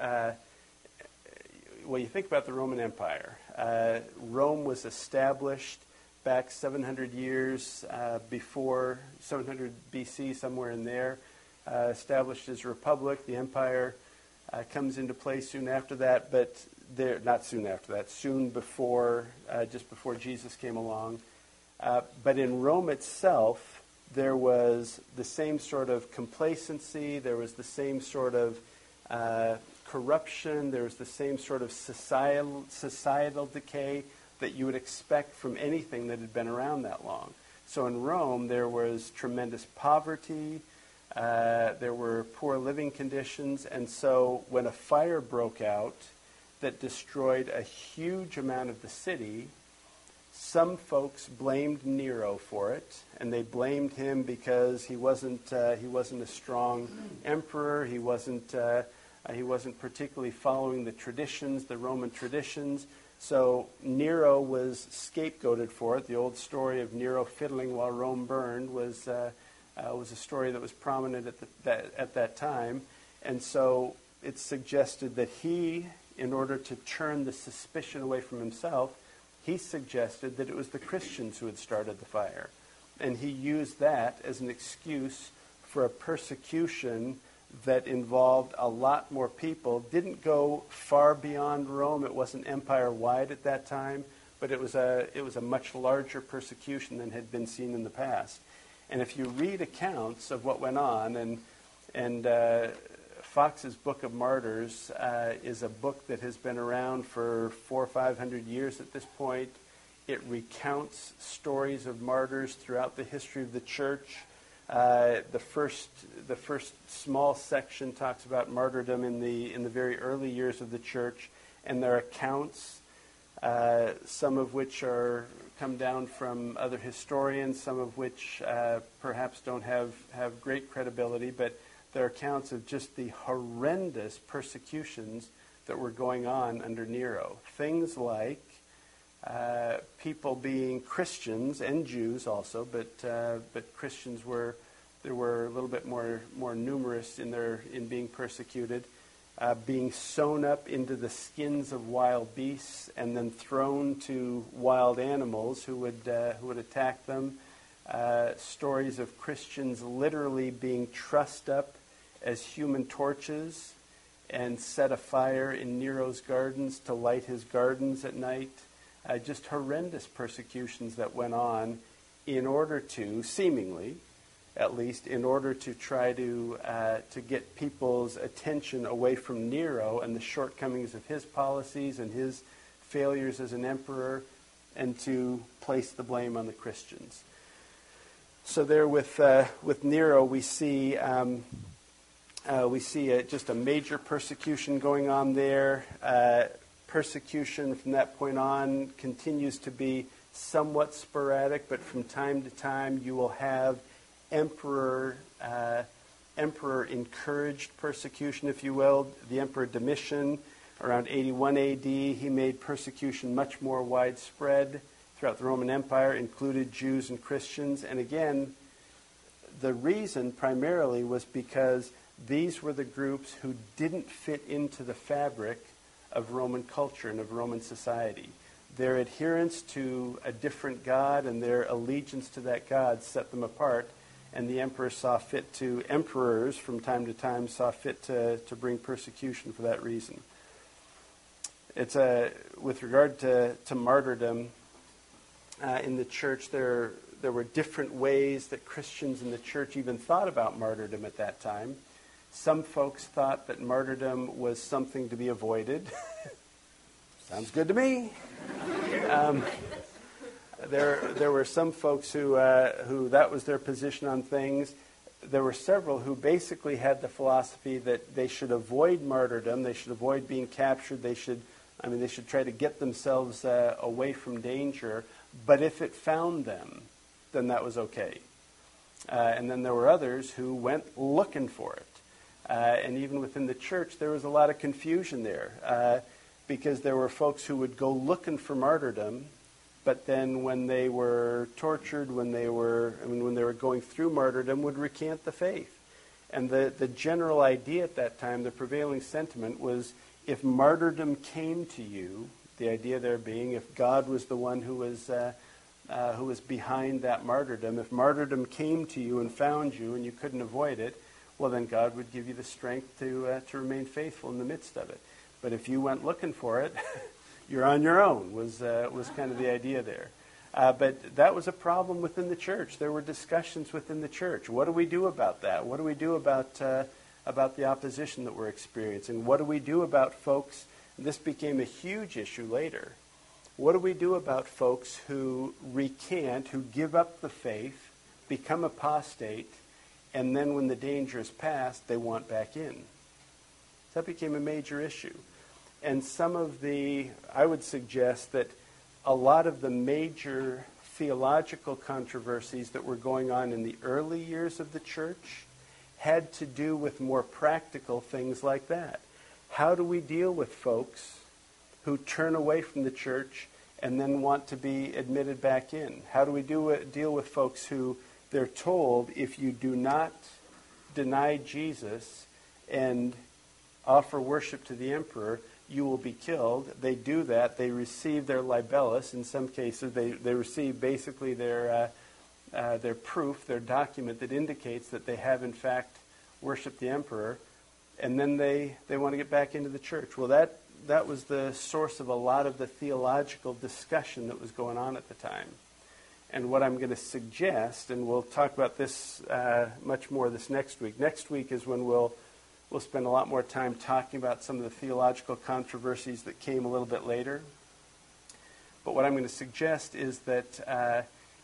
Well, you think about the Roman Empire. Rome was established back 700 years before 700 BC, somewhere in there, established as a republic. The empire comes into place soon after that, but not soon after that, soon before, just before Jesus came along. But in Rome itself, there was the same sort of complacency, there was the same sort of corruption, there was the same sort of societal decay that you would expect from anything that had been around that long. So in Rome, there was tremendous poverty, there were poor living conditions, and so when a fire broke out that destroyed a huge amount of the city, some folks blamed Nero for it, and they blamed him because he wasn't a strong emperor. He wasn't particularly following the traditions, the Roman traditions. So Nero was scapegoated for it. The old story of Nero fiddling while Rome burned was a story that was prominent at that time. And so it's suggested that he, in order to turn the suspicion away from himself, he suggested that it was the Christians who had started the fire. And he used that as an excuse for a persecution that involved a lot more people. Didn't go far beyond Rome. It wasn't empire-wide at that time, but it was a much larger persecution than had been seen in the past. And if you read accounts of what went on, and Fox's Book of Martyrs is a book that has been around for 400 or 500 years at this point. It recounts stories of martyrs throughout the history of the church. The first small section talks about martyrdom in the very early years of the church, and their accounts, some of which come down from other historians, some of which perhaps don't have great credibility, but they're accounts of just the horrendous persecutions that were going on under Nero. Things like people being Christians and Jews also, but Christians were a little bit more numerous in being persecuted, being sewn up into the skins of wild beasts and then thrown to wild animals who would attack them. Stories of Christians literally being trussed up as human torches and set afire in Nero's gardens to light his gardens at night. Just horrendous persecutions that went on in order to, seemingly, at least, in order to try to get people's attention away from Nero and the shortcomings of his policies and his failures as an emperor, and to place the blame on the Christians. So there, with Nero, we see just a major persecution going on there. Persecution from that point on continues to be somewhat sporadic, but from time to time you will have emperor-encouraged persecution, if you will. The Emperor Domitian, around 81 AD, he made persecution much more widespread throughout the Roman Empire, included Jews and Christians. And again, the reason primarily was because these were the groups who didn't fit into the fabric of Roman culture and of Roman society. Their adherence to a different god and their allegiance to that god set them apart, and the emperors from time to time saw fit to bring persecution for that reason. It's with regard to martyrdom in the church, there were different ways that Christians in the church even thought about martyrdom at that time. Some folks thought that martyrdom was something to be avoided. Sounds good to me. There were some folks who that was their position on things. There were several who basically had the philosophy that they should avoid martyrdom. They should avoid being captured. They should try to get themselves away from danger. But if it found them, then that was okay. And then there were others who went looking for it. And even within the church, there was a lot of confusion there because there were folks who would go looking for martyrdom, but then when they were tortured, when they were going through martyrdom, would recant the faith. And the general idea at that time, the prevailing sentiment was, if martyrdom came to you, the idea there being if God was the one who was behind that martyrdom, if martyrdom came to you and found you and you couldn't avoid it, well, then God would give you the strength to remain faithful in the midst of it. But if you went looking for it, you're on your own, was kind of the idea there. But that was a problem within the church. There were discussions within the church. What do we do about that? What do we do about the opposition that we're experiencing? What do we do about folks? And this became a huge issue later. What do we do about folks who recant, who give up the faith, become apostate, and then when the danger is past, they want back in? That became a major issue. And I would suggest that a lot of the major theological controversies that were going on in the early years of the church had to do with more practical things like that. How do we deal with folks who turn away from the church and then want to be admitted back in? How do we deal with folks who they're told, if you do not deny Jesus and offer worship to the emperor, you will be killed? They do that. They receive their libellus. In some cases, they receive basically their proof, their document that indicates that they have in fact worshipped the emperor, and then they want to get back into the church. Well, that was the source of a lot of the theological discussion that was going on at the time. And what I'm going to suggest, and we'll talk about this much more this next week. Next week is when we'll spend a lot more time talking about some of the theological controversies that came a little bit later. But what I'm going to suggest is that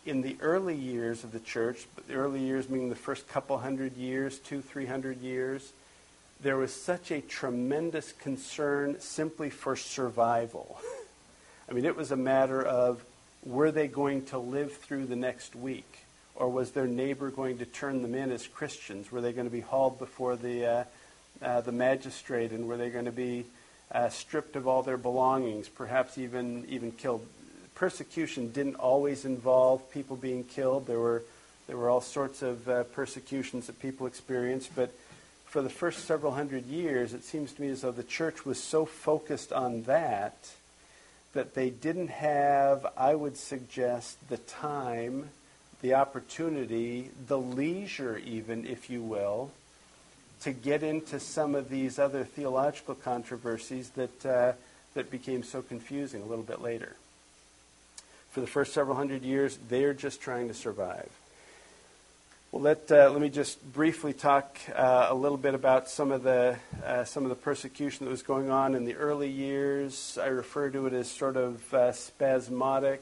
in the early years of the church, but the early years meaning the first couple hundred years, 200-300 years, there was such a tremendous concern simply for survival. I mean, it was a matter of, were they going to live through the next week? Or was their neighbor going to turn them in as Christians? Were they going to be hauled before the magistrate, and were they going to be stripped of all their belongings, perhaps even killed? Persecution didn't always involve people being killed. There were all sorts of persecutions that people experienced, but for the first several hundred years, it seems to me as though the church was so focused on that they didn't have, I would suggest, the time, the opportunity, the leisure even, if you will, to get into some of these other theological controversies that became so confusing a little bit later. For the first several hundred years, they're just trying to survive. Well, let me just briefly talk a little bit about some of the persecution that was going on in the early years. I refer to it as sort of spasmodic,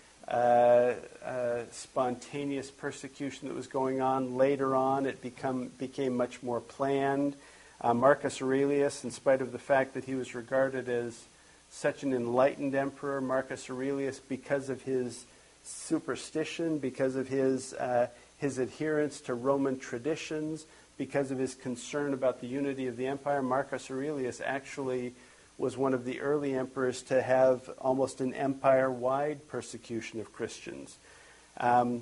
spontaneous persecution that was going on. Later on, it became much more planned. Marcus Aurelius, in spite of the fact that he was regarded as such an enlightened emperor, Marcus Aurelius, because of his superstition, because of his adherence to Roman traditions, because of his concern about the unity of the empire, Marcus Aurelius actually was one of the early emperors to have almost an empire-wide persecution of Christians. And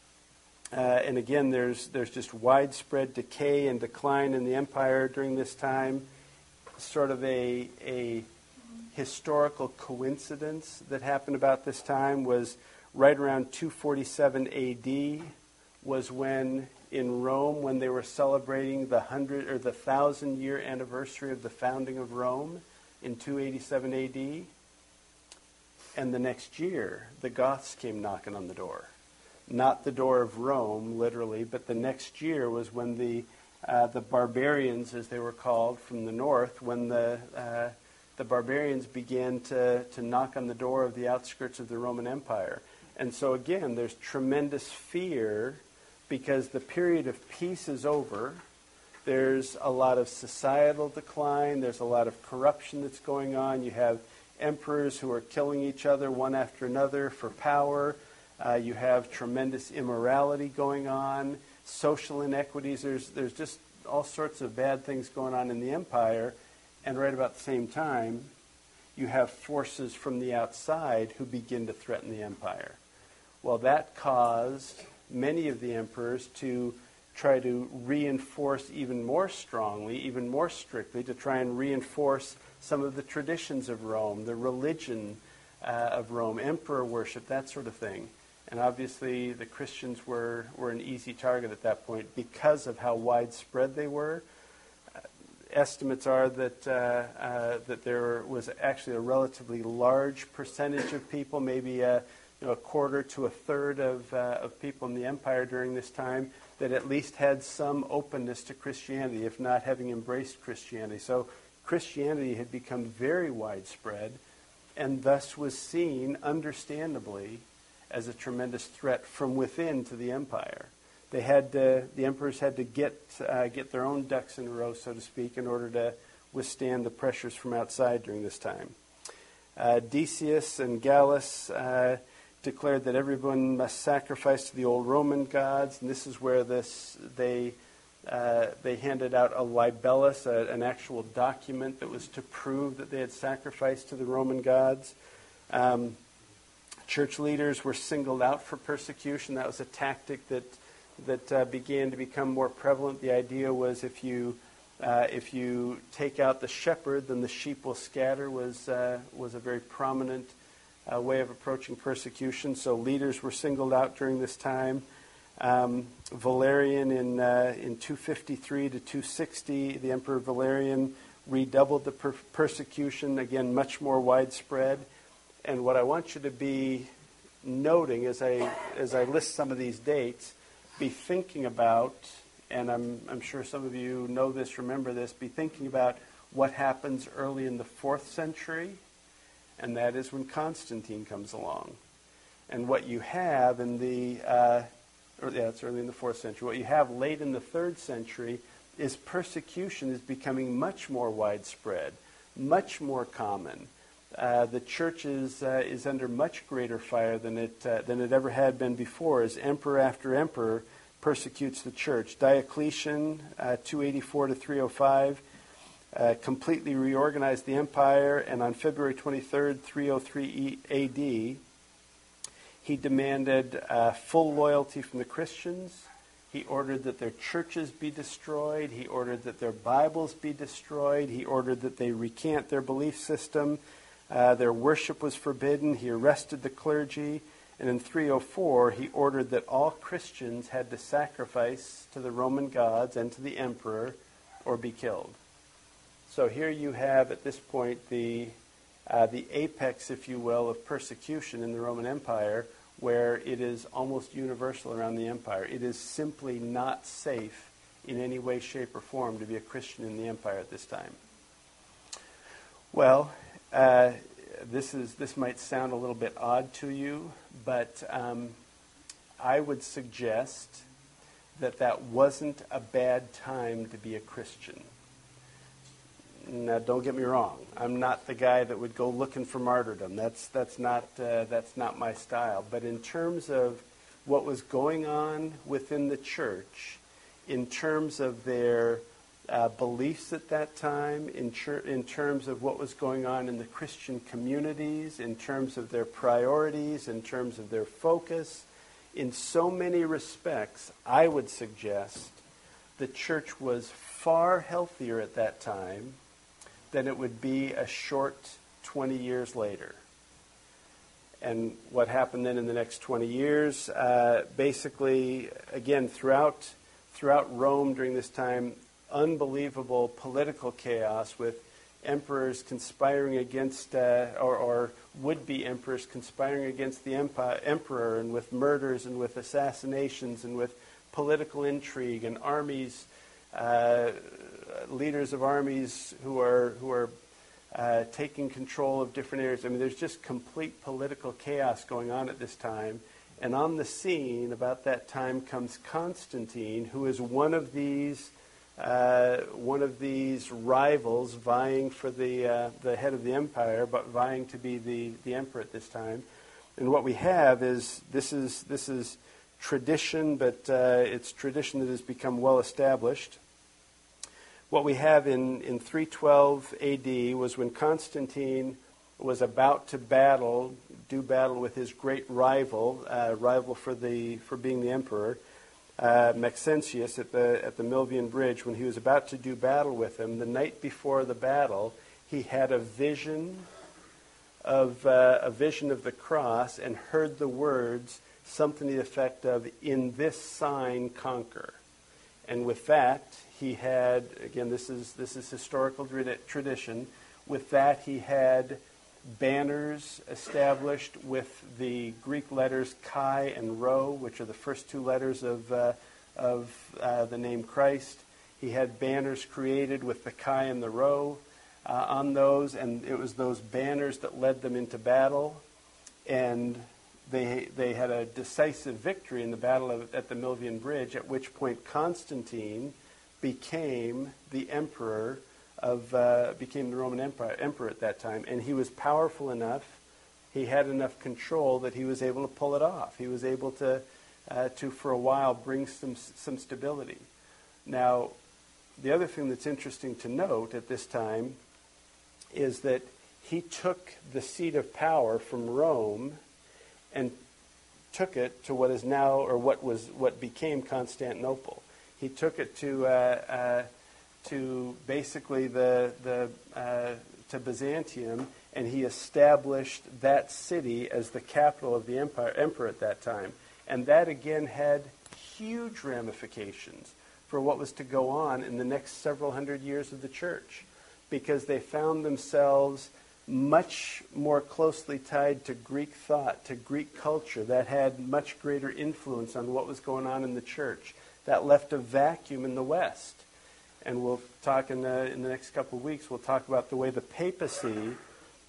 again, there's just widespread decay and decline in the empire during this time. Sort of a historical coincidence that happened about this time was right around 247 A.D. was when in Rome, when they were celebrating the 1,000-year anniversary of the founding of Rome in 287 A.D. And the next year, the Goths came knocking on the door. Not the door of Rome, literally, but the next year was when the barbarians, as they were called, from the north, when the barbarians began to knock on the door of the outskirts of the Roman Empire. And so again, there's tremendous fear because the period of peace is over. There's a lot of societal decline. There's a lot of corruption that's going on. You have emperors who are killing each other one after another for power. You have tremendous immorality going on, social inequities. There's just all sorts of bad things going on in the empire. And right about the same time, you have forces from the outside who begin to threaten the empire. Well, that caused many of the emperors to try to reinforce even more strongly, even more strictly, to try and reinforce some of the traditions of Rome, the religion of Rome, emperor worship, that sort of thing. And obviously the Christians were an easy target at that point because of how widespread they were. Estimates are that there was actually a relatively large percentage of people, maybe a quarter to a third of people in the empire during this time, that at least had some openness to Christianity, if not having embraced Christianity. So Christianity had become very widespread and thus was seen, understandably, as a tremendous threat from within to the empire. The emperors had to get their own ducks in a row, so to speak, in order to withstand the pressures from outside during this time. Decius and Gallus declared that everyone must sacrifice to the old Roman gods, and this is where they handed out a libellus, an actual document that was to prove that they had sacrificed to the Roman gods. Church leaders were singled out for persecution. That was a tactic that began to become more prevalent. The idea was if you take out the shepherd, then the sheep will scatter. Was a very prominent way of approaching persecution. So leaders were singled out during this time. Valerian in 253 to 260, the Emperor Valerian redoubled the persecution, again much more widespread. And what I want you to be noting as I list some of these dates, be thinking about, and I'm sure some of you know this, remember this, be thinking about what happens early in the 4th century, and that is when Constantine comes along. And what you have in the, it's early in the 4th century. What you have late in the 3rd century is persecution is becoming much more widespread, much more common. The church is under much greater fire than it ever had been before, as emperor after emperor persecutes the church. Diocletian, 284 to 305, completely reorganized the empire, and on February 23rd, 303 A.D., he demanded full loyalty from the Christians. He ordered that their churches be destroyed. He ordered that their Bibles be destroyed. He ordered that they recant their belief system. Their worship was forbidden. He arrested the clergy. And in 304, he ordered that all Christians had to sacrifice to the Roman gods and to the emperor or be killed. So here you have, at this point, the apex, if you will, of persecution in the Roman Empire, where it is almost universal around the empire. It is simply not safe in any way, shape, or form to be a Christian in the empire at this time. Well, this might sound a little bit odd to you, but I would suggest that wasn't a bad time to be a Christian. Now, don't get me wrong. I'm not the guy that would go looking for martyrdom. That's not my style. But in terms of what was going on within the church, in terms of their beliefs at that time, in terms of what was going on in the Christian communities, in terms of their priorities, in terms of their focus, in so many respects, I would suggest the church was far healthier at that time than it would be a short 20 years later. And what happened then in the next 20 years, basically, again, throughout Rome during this time, unbelievable political chaos with emperors conspiring against, or would-be emperors conspiring against the emperor, and with murders and with assassinations and with political intrigue and armies, leaders of armies who are taking control of different areas. I mean, there's just complete political chaos going on at this time. And on the scene, about that time, comes Constantine, who is one of these rivals vying for the head of the empire, but vying to be the emperor at this time. And what we have is this is tradition, but it's tradition that has become well established. What we have in 312 A.D. was when Constantine was about to do battle with his great rival for being the emperor, Maxentius at the Milvian Bridge. When he was about to do battle with him, the night before the battle, he had a vision of the cross and heard the words, something to the effect of, "In this sign conquer." And with that, he had, again, this is historical tradition. With that, he had banners established with the Greek letters Chi and Rho, which are the first two letters of the name Christ. He had banners created with the Chi and the Rho on those, and it was those banners that led them into battle. And they had a decisive victory in the battle at the Milvian Bridge, at which point Constantine became the emperor became the Roman emperor at that time, and he was powerful enough, he had enough control that he was able to pull it off. He was able to for a while bring some stability. Now, the other thing that's interesting to note at this time is that he took the seat of power from Rome and took it to what is now, or what became Constantinople. He took it to basically to Byzantium, and he established that city as the capital of the emperor at that time. And that again had huge ramifications for what was to go on in the next several hundred years of the church, because they found themselves much more closely tied to Greek thought, to Greek culture. That had much greater influence on what was going on in the church. That left a vacuum in the West. And we'll talk in the next couple of weeks, we'll talk about the way the papacy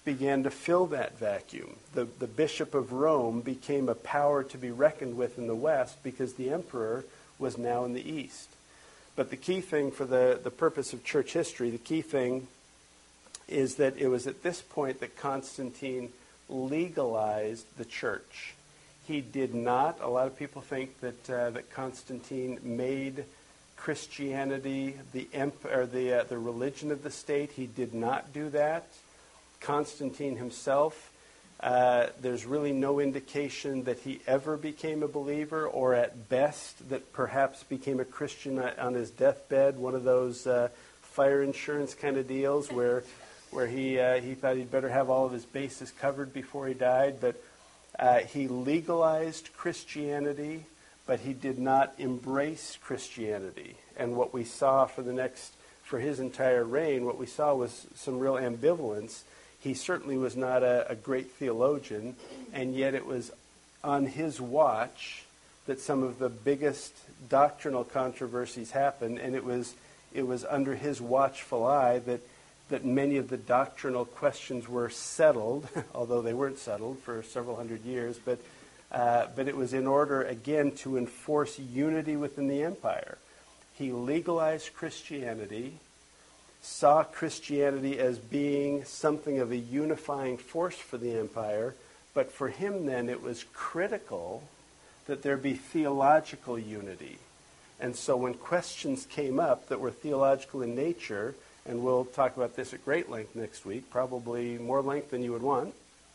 began to fill that vacuum. The Bishop of Rome became a power to be reckoned with in the West because the emperor was now in the East. But the key thing for the purpose of church history, the key thing is that it was at this point that Constantine legalized the church. He did not. A lot of people think that Constantine made Christianity the religion of the state. He did not do that. Constantine himself, there's really no indication that he ever became a believer, or at best that perhaps became a Christian on his deathbed, one of those fire insurance kind of deals where he thought he'd better have all of his bases covered before he died. But he legalized Christianity, but he did not embrace Christianity. And what we saw for his entire reign, what we saw was some real ambivalence. He certainly was not a great theologian, and yet it was on his watch that some of the biggest doctrinal controversies happened, and it was under his watchful eye that many of the doctrinal questions were settled, although they weren't settled for several hundred years, but it was in order, again, to enforce unity within the empire. He legalized Christianity, saw Christianity as being something of a unifying force for the empire, but for him then it was critical that there be theological unity. And so when questions came up that were theological in nature, and we'll talk about this at great length next week, probably more length than you would want,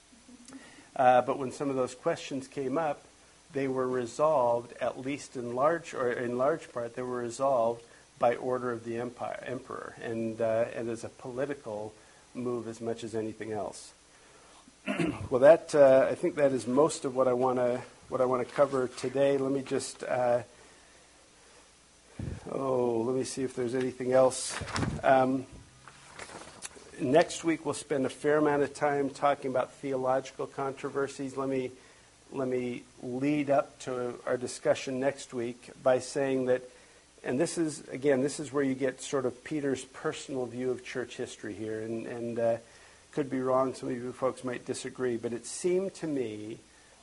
but when some of those questions came up, they were resolved, at least in large part, they were resolved by order of the emperor, and as a political move as much as anything else. Well, I think that is most of what I want to cover today. Let me just let me see if there's anything else. Next week we'll spend a fair amount of time talking about theological controversies. Let me lead up to our discussion next week by saying that, and this is where you get sort of Peter's personal view of church history here, and could be wrong. Some of you folks might disagree, but it seems to me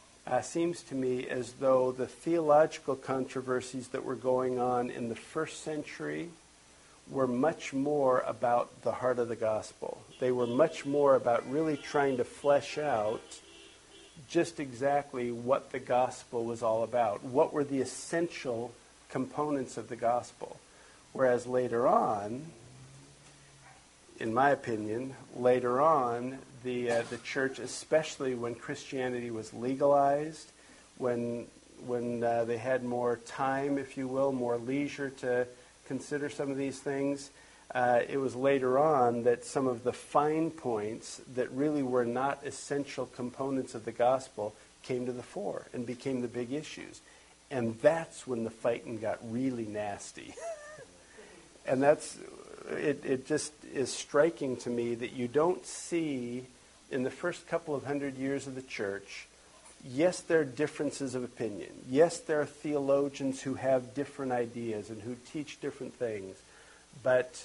as though the theological controversies that were going on in the first century were much more about the heart of the gospel. They were much more about really trying to flesh out just exactly what the gospel was all about. What were the essential components of the gospel? Whereas later on, in my opinion, the church, especially when Christianity was legalized, when they had more time, if you will, more leisure to consider some of these things, it was later on that some of the fine points that really were not essential components of the gospel came to the fore and became the big issues. And that's when the fighting got really nasty. And it just is striking to me that you don't see in the first couple of hundred years of the church, yes, there are differences of opinion. Yes, there are theologians who have different ideas and who teach different things. But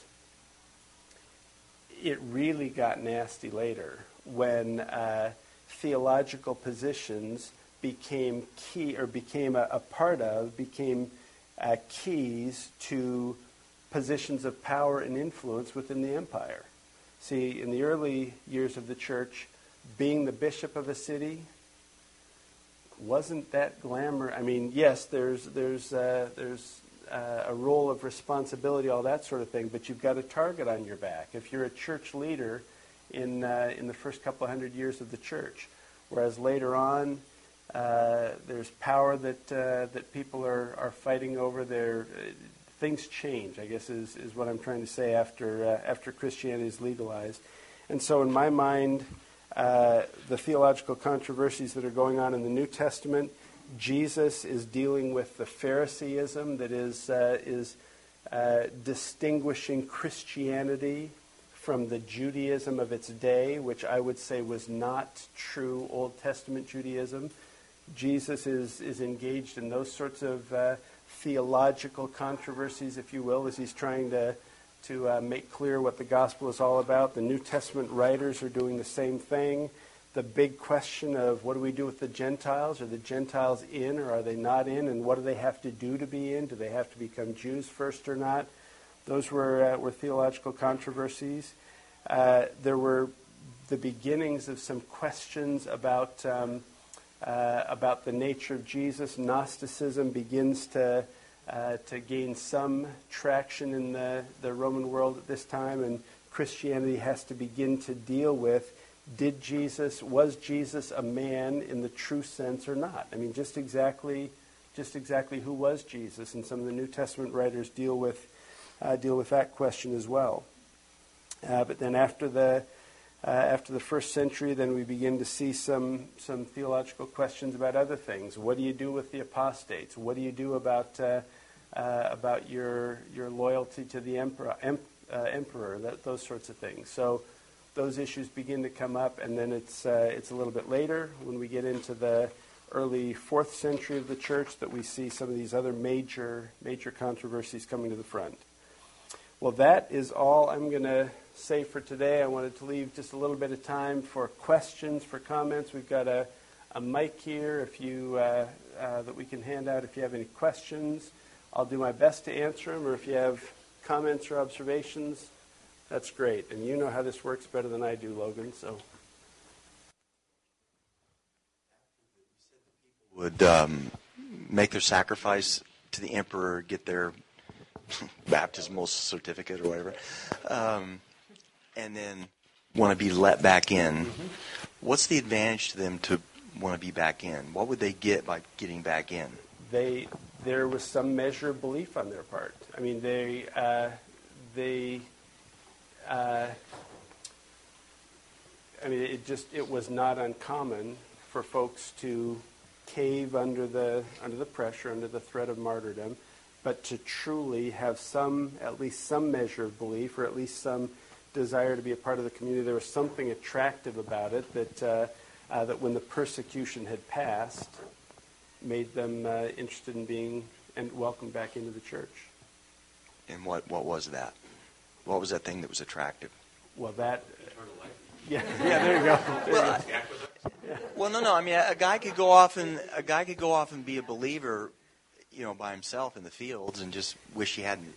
it really got nasty later when theological positions became key, or became keys to positions of power and influence within the empire. See, in the early years of the church, being the bishop of a city wasn't that glamour. I mean, yes, there's a role of responsibility, all that sort of thing, but you've got a target on your back if you're a church leader in the first couple of hundred years of the church. Whereas later on, there's power that people are fighting over. Things change, I guess, is what I'm trying to say after Christianity is legalized. And so in my mind, the theological controversies that are going on in the New Testament, Jesus is dealing with the Phariseeism that is distinguishing Christianity from the Judaism of its day, which I would say was not true Old Testament Judaism. Jesus is engaged in those sorts of theological controversies, if you will, as he's trying to make clear what the gospel is all about. The New Testament writers are doing the same thing. The big question of what do we do with the Gentiles? Are the Gentiles in or are they not in? And what do they have to do to be in? Do they have to become Jews first or not? Those were theological controversies. There were the beginnings of some questions about the nature of Jesus. Gnosticism begins to gain some traction in the Roman world at this time, and Christianity has to begin to deal with, was Jesus a man in the true sense or not? I mean, just exactly who was Jesus? And some of the New Testament writers deal with that question as well. But then after the first century, then we begin to see some theological questions about other things. What do you do with the apostates? What do you do about your loyalty to the emperor? Those sorts of things. So those issues begin to come up, and then it's a little bit later when we get into the early 4th century of the church that we see some of these other major controversies coming to the front. Well, that is all I'm going to say for today. I wanted to leave just a little bit of time for questions, for comments. We've got a mic here if you that we can hand out if you have any questions. I'll do my best to answer them, or if you have comments or observations, that's great. And you know how this works better than I do, Logan. So would make their sacrifice to the emperor, get their baptismal certificate or whatever, and then want to be let back in. Mm-hmm. What's the advantage to them to want to be back in? What would they get by getting back in? There was some measure of belief on their part. I mean, it was not uncommon for folks to cave under the pressure, under the threat of martyrdom, but to truly have at least some measure of belief, or at least some desire to be a part of the community. There was something attractive about it that when the persecution had passed, made them interested in being and welcomed back into the church. And what was that? What was that thing that was attractive? Well, that. Yeah, there you go. Well, no. I mean, a guy could go off and be a believer, by himself in the fields, and just wish he hadn't,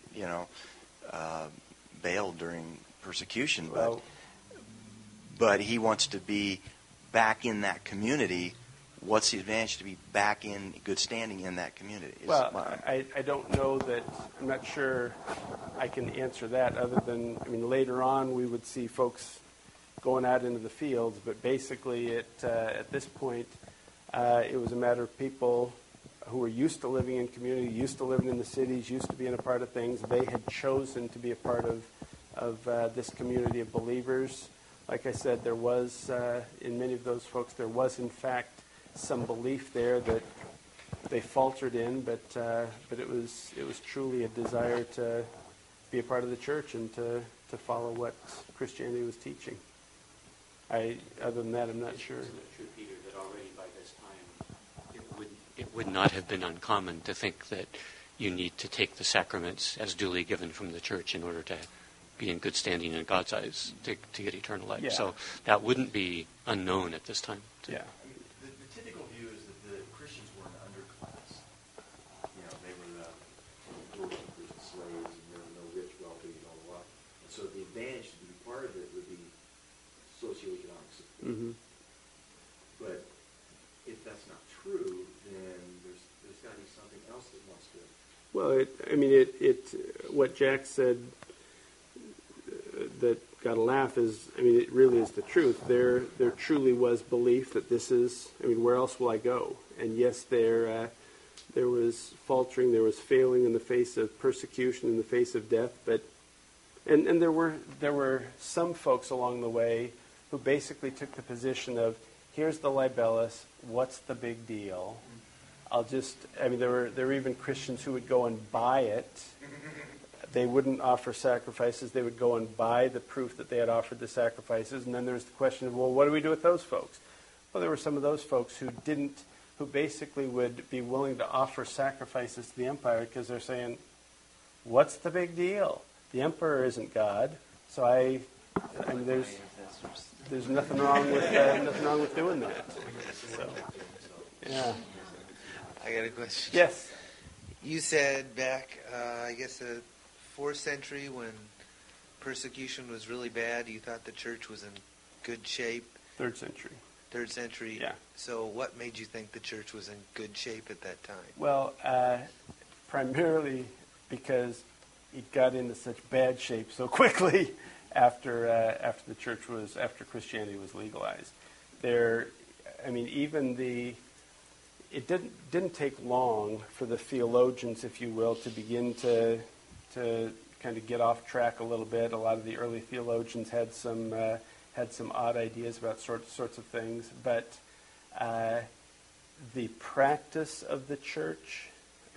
bailed during persecution. But he wants to be back in that community. What's the advantage to be back in good standing in that community? I don't know that. I'm not sure I can answer that, other than, later on we would see folks going out into the fields, but basically at this point it was a matter of people who were used to living in community, used to living in the cities, used to being a part of things. They had chosen to be a part of this community of believers. Like I said, there was, in many of those folks, there was in fact some belief there that they faltered in, but it was truly a desire to be a part of the church and to follow what Christianity was teaching. Other than that, I'm not sure. Isn't it true, Peter, that already by this time it would not have been uncommon to think that you need to take the sacraments as duly given from the church in order to be in good standing in God's eyes to get eternal life. Yeah. So that wouldn't be unknown at this time. Yeah. The typical view is that the Christians were an underclass. They were the doorkeepers and slaves, and there were no rich, wealthy, blah, blah, blah. And so the advantage to be part of it would be socioeconomic support. Mm-hmm. But if that's not true, then there's got to be something else that wants to. Well, what Jack said that got a laugh is, it really is the truth. There truly was belief that this is, where else will I go? And yes, there was faltering, there was failing in the face of persecution, in the face of death, but and there were some folks along the way who basically took the position of, here's the libellus, what's the big deal? There were even Christians who would go and buy it. They wouldn't offer sacrifices. They would go and buy the proof that they had offered the sacrifices. And then there's the question of, well, what do we do with those folks? Well, there were some of those folks who basically would be willing to offer sacrifices to the empire because they're saying, what's the big deal? The emperor isn't God, so I mean, there's nothing wrong with doing that. So, yeah. I got a question. Yes. You said back, I guess, the 4th century when persecution was really bad, you thought the church was in good shape. 3rd century. 3rd century? Yeah. So what made you think the church was in good shape at that time? Well, primarily because it got into such bad shape so quickly after Christianity was legalized. It didn't take long for the theologians, if you will, to begin to kind of get off track a little bit. A lot of the early theologians had some odd ideas about sorts of things, but the practice of the church,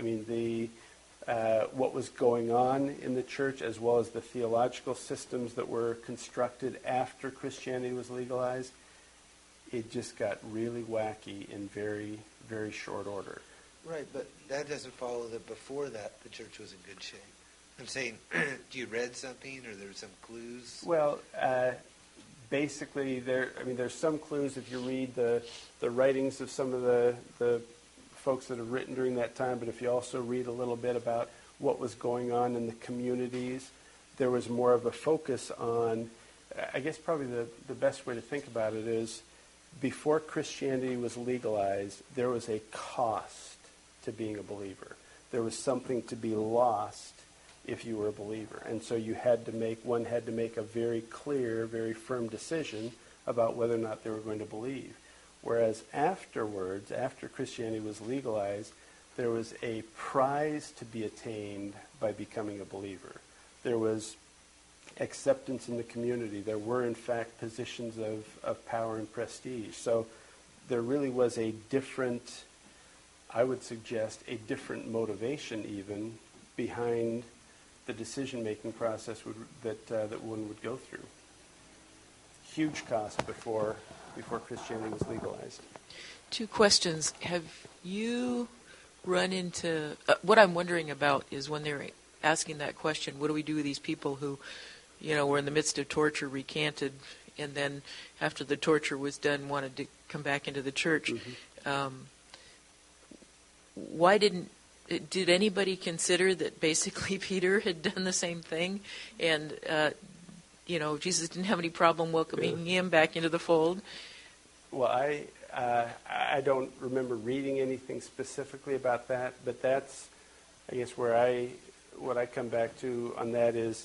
what was going on in the church, as well as the theological systems that were constructed after Christianity was legalized, it just got really wacky in very, very short order. Right, but that doesn't follow that before that the church was in good shape. I'm saying, do you read something or there's some clues? Well, basically, there's some clues if you read the writings of some of the folks that have written during that time, but if you also read a little bit about what was going on in the communities, there was more of a focus on, I guess probably the best way to think about it is, before Christianity was legalized, there was a cost to being a believer. There was something to be lost if you were a believer. And so one had to make a very clear, very firm decision about whether or not they were going to believe. Whereas afterwards, after Christianity was legalized, there was a prize to be attained by becoming a believer. There was acceptance in the community. There were, in fact, positions of power and prestige. So there really was a different, I would suggest, a different motivation even behind the decision-making process that one would go through. Huge cost before Christianity was legalized. 2 questions. Have you run into... what I'm wondering about is when they're asking that question, what do we do with these people who, were in the midst of torture, recanted, and then after the torture was done wanted to come back into the church? Mm-hmm. Why did anybody consider that basically Peter had done the same thing, and Jesus didn't have any problem welcoming him back into the fold? Well, I don't remember reading anything specifically about that, but that's, I guess, what I come back to on that is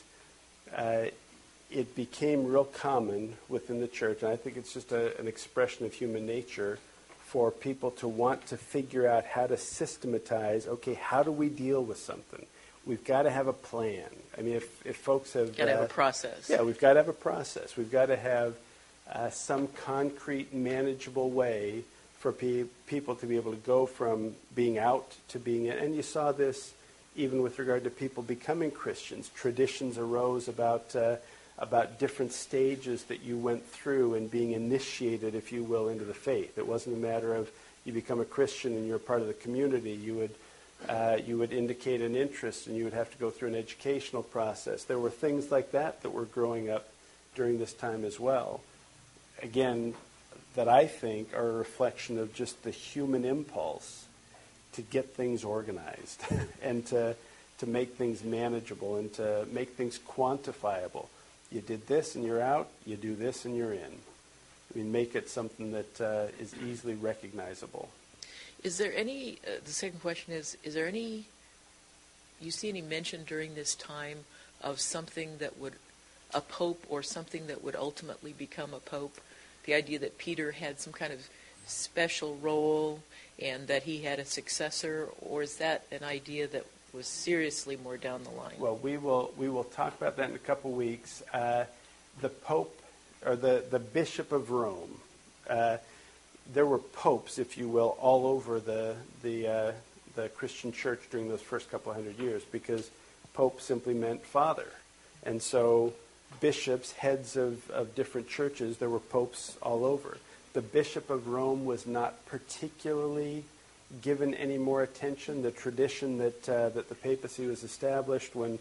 it became real common within the church, and I think it's just an expression of human nature for people to want to figure out how to systematize, okay, how do we deal with something? We've got to have a plan. If folks have... Got to have a process. Yeah, we've got to have a process. We've got to have some concrete, manageable way for people to be able to go from being out to being in. And you saw this even with regard to people becoming Christians. Traditions arose about different stages that you went through in being initiated, if you will, into the faith. It wasn't a matter of you become a Christian and you're part of the community. You would indicate an interest and you would have to go through an educational process. There were things like that were growing up during this time as well. Again, that I think are a reflection of just the human impulse to get things organized and to make things manageable and to make things quantifiable. You did this and you're out. You do this and you're in. Make it something that is easily recognizable. Is there any, the second question is there any, you see any mention during this time of something that would, a pope or something that would ultimately become a pope? The idea that Peter had some kind of special role and that he had a successor, or is that an idea that was seriously more down the line? Well, we will talk about that in a couple weeks. The Pope, or the Bishop of Rome, there were popes, if you will, all over the Christian church during those first couple hundred years, because pope simply meant father. And so bishops, heads of different churches, there were popes all over. The Bishop of Rome was not particularly given any more attention. The tradition that the papacy was established when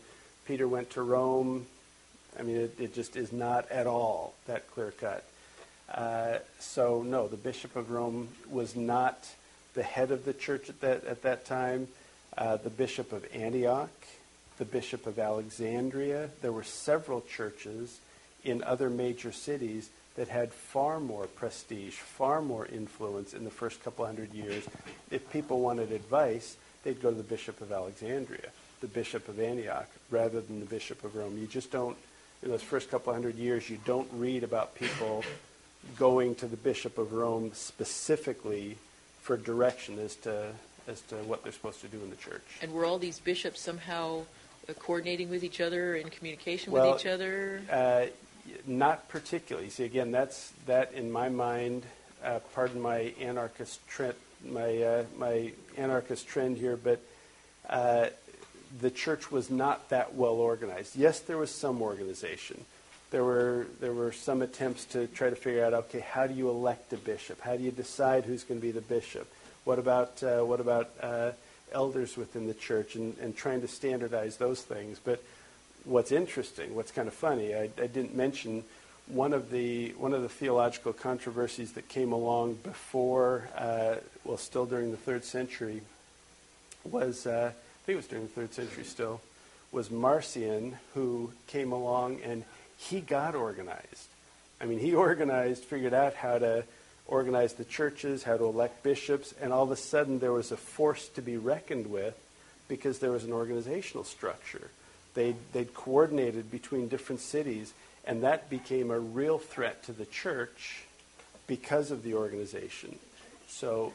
Peter went to Rome. I mean, it just is not at all that clear-cut. So no, the Bishop of Rome was not the head of the church at that time. The Bishop of Antioch, the Bishop of Alexandria. There were several churches in other major cities that had far more prestige, far more influence in the first couple hundred years. If people wanted advice, they'd go to the Bishop of Alexandria, the Bishop of Antioch, rather than the Bishop of Rome. You just don't, in those first couple hundred years, you don't read about people going to the Bishop of Rome specifically for direction as to what they're supposed to do in the church. And were all these bishops somehow coordinating with each other, in communication Well, with each other? Not particularly. See, again, that in my mind. Pardon my anarchist trend, my anarchist trend here, but the church was not that well organized. Yes, there was some organization. There were some attempts to try to figure out, okay, how do you elect a bishop? How do you decide who's going to be the bishop? What about elders within the church, and trying to standardize those things? But what's interesting, what's kind of funny, I didn't mention one of the theological controversies that came along before, still during the 3rd century, was I think it was during the 3rd century still, was Marcion, who came along and he got organized. I mean, he figured out how to organize the churches, how to elect bishops, and all of a sudden there was a force to be reckoned with because there was an organizational structure. They'd coordinated between different cities, and that became a real threat to the church because of the organization. So,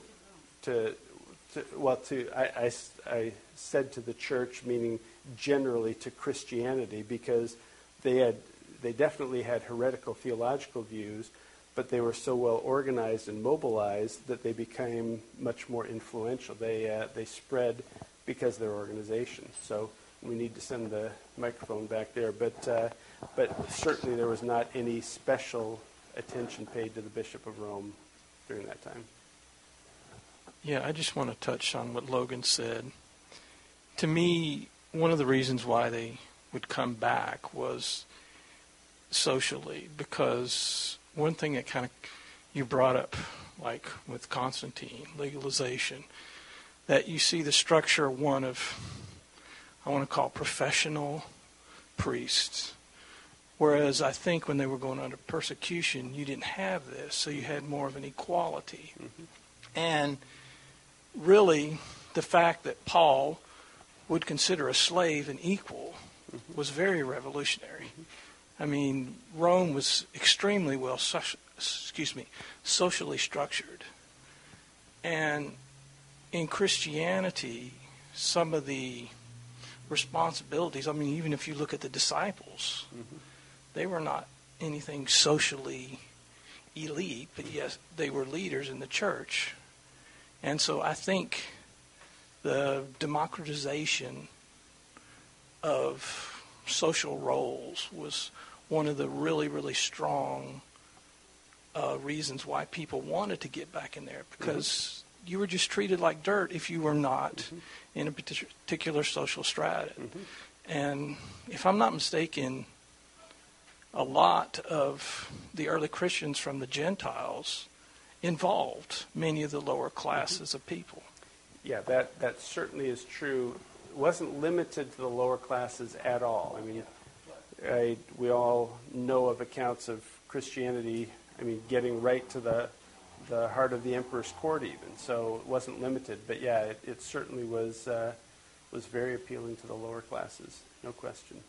I said to the church, meaning generally to Christianity, because they definitely had heretical theological views, but they were so well organized and mobilized that they became much more influential. They spread because of their organization. So we need to send the microphone back there, but certainly there was not any special attention paid to the Bishop of Rome during that time. Yeah, I just want to touch on what Logan said. To me, one of the reasons why they would come back was socially, because one thing that kind of you brought up, like with Constantine, legalization, that you see the structure, one of, I want to call professional priests. Whereas I think when they were going under persecution, you didn't have this, so you had more of an equality. Mm-hmm. And really, the fact that Paul would consider a slave an equal was very revolutionary. Mm-hmm. I mean, Rome was extremely well, socially structured. And in Christianity, some of the responsibilities, I mean, even if you look at the disciples, they were not anything socially elite, but yes, they were leaders in the church. And so I think the democratization of social roles was one of the really, really strong reasons why people wanted to get back in there, because you were just treated like dirt if you were not in a particular social strata. And if I'm not mistaken, a lot of the early Christians from the Gentiles involved many of the lower classes of people. Yeah, that certainly is true. It wasn't limited to the lower classes at all. I mean, we all know of accounts of Christianity, I mean, getting right to the heart of the emperor's court even. So it wasn't limited. But yeah, it certainly was very appealing to the lower classes, no question.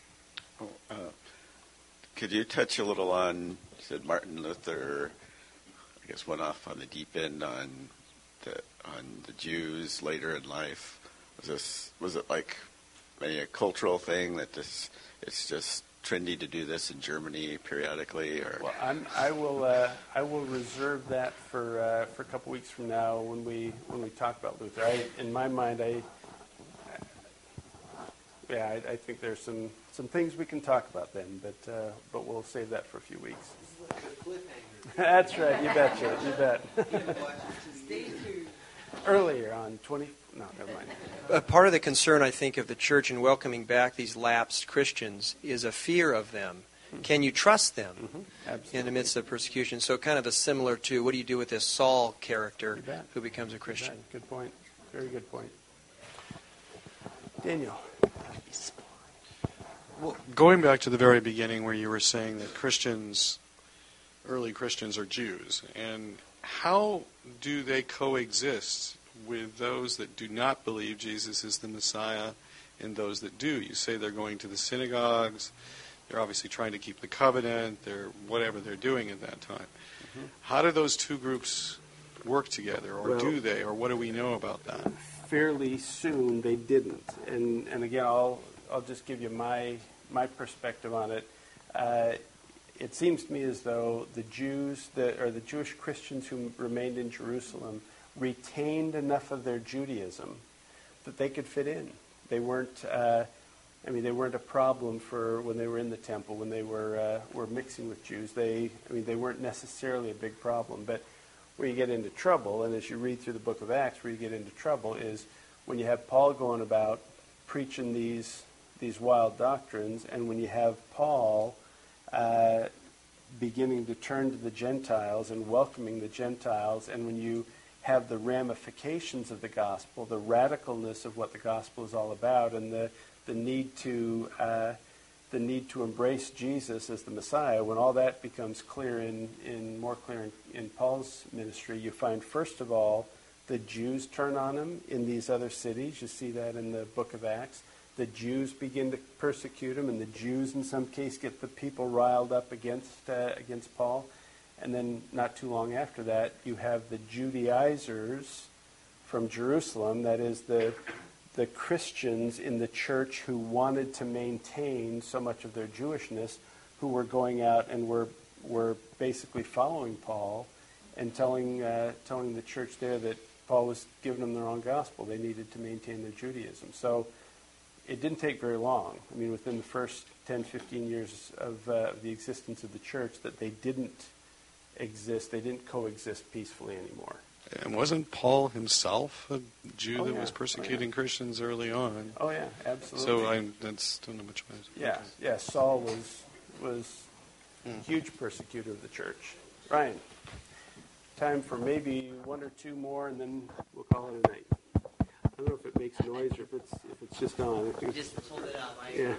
Could you touch a little on, you said Martin Luther, I guess, went off on the deep end on the Jews later in life. Was it like maybe a cultural thing that it's just trendy to do this in Germany periodically? Or? Well, I will reserve that for a couple weeks from now when we talk about Luther. In my mind, I think there's some things we can talk about then, but we'll save that for a few weeks. That's right. You betcha. You bet. Earlier on No, never mind. Part of the concern, I think, of the church in welcoming back these lapsed Christians is a fear of them. Can you trust them in the midst of persecution? So kind of a similar to what do you do with this Saul character who becomes a Christian? Good point. Very good point. Daniel. Well, going back to the very beginning where you were saying that early Christians are Jews, and how do they coexist with those that do not believe Jesus is the Messiah and those that do? You say they're going to the synagogues, they're obviously trying to keep the covenant, they're whatever they're doing at that time. How do those two groups work together, or do they, or what do we know about that? Fairly soon they didn't, and again I'll just give you my perspective on it. It seems to me as though the Jews the Jewish Christians who remained in Jerusalem retained enough of their Judaism that they could fit in. They weren't they weren't a problem for when they were in the temple, when they were mixing with Jews. They weren't necessarily a big problem. But where you get into trouble, and as you read through the book of Acts, where you get into trouble is when you have Paul going about preaching these wild doctrines, and when you have Paul beginning to turn to the Gentiles and welcoming the Gentiles, and when you have the ramifications of the gospel, the radicalness of what the gospel is all about, and the need to embrace Jesus as the Messiah, when all that becomes more clear in Paul's ministry, you find first of all the Jews turn on him in these other cities. You see that in the book of Acts. The Jews begin to persecute him, and the Jews in some case get the people riled up against Paul. And then not too long after that, you have the Judaizers from Jerusalem, that is the Christians in the church who wanted to maintain so much of their Jewishness, who were going out and were basically following Paul and telling the church there that Paul was giving them the wrong gospel. They needed to maintain their Judaism. So it didn't take very long. I mean, within the first 10, 15 years of the existence of the church, that they didn't coexist peacefully anymore. And wasn't Paul himself a Jew that was persecuting Christians early on? Oh yeah, absolutely. So I don't know much about it. Yeah. Saul was a huge persecutor of the church. Ryan, time for maybe one or two more, and then we'll call it a night. I don't know if it makes noise or if it's just on. Just hold it up.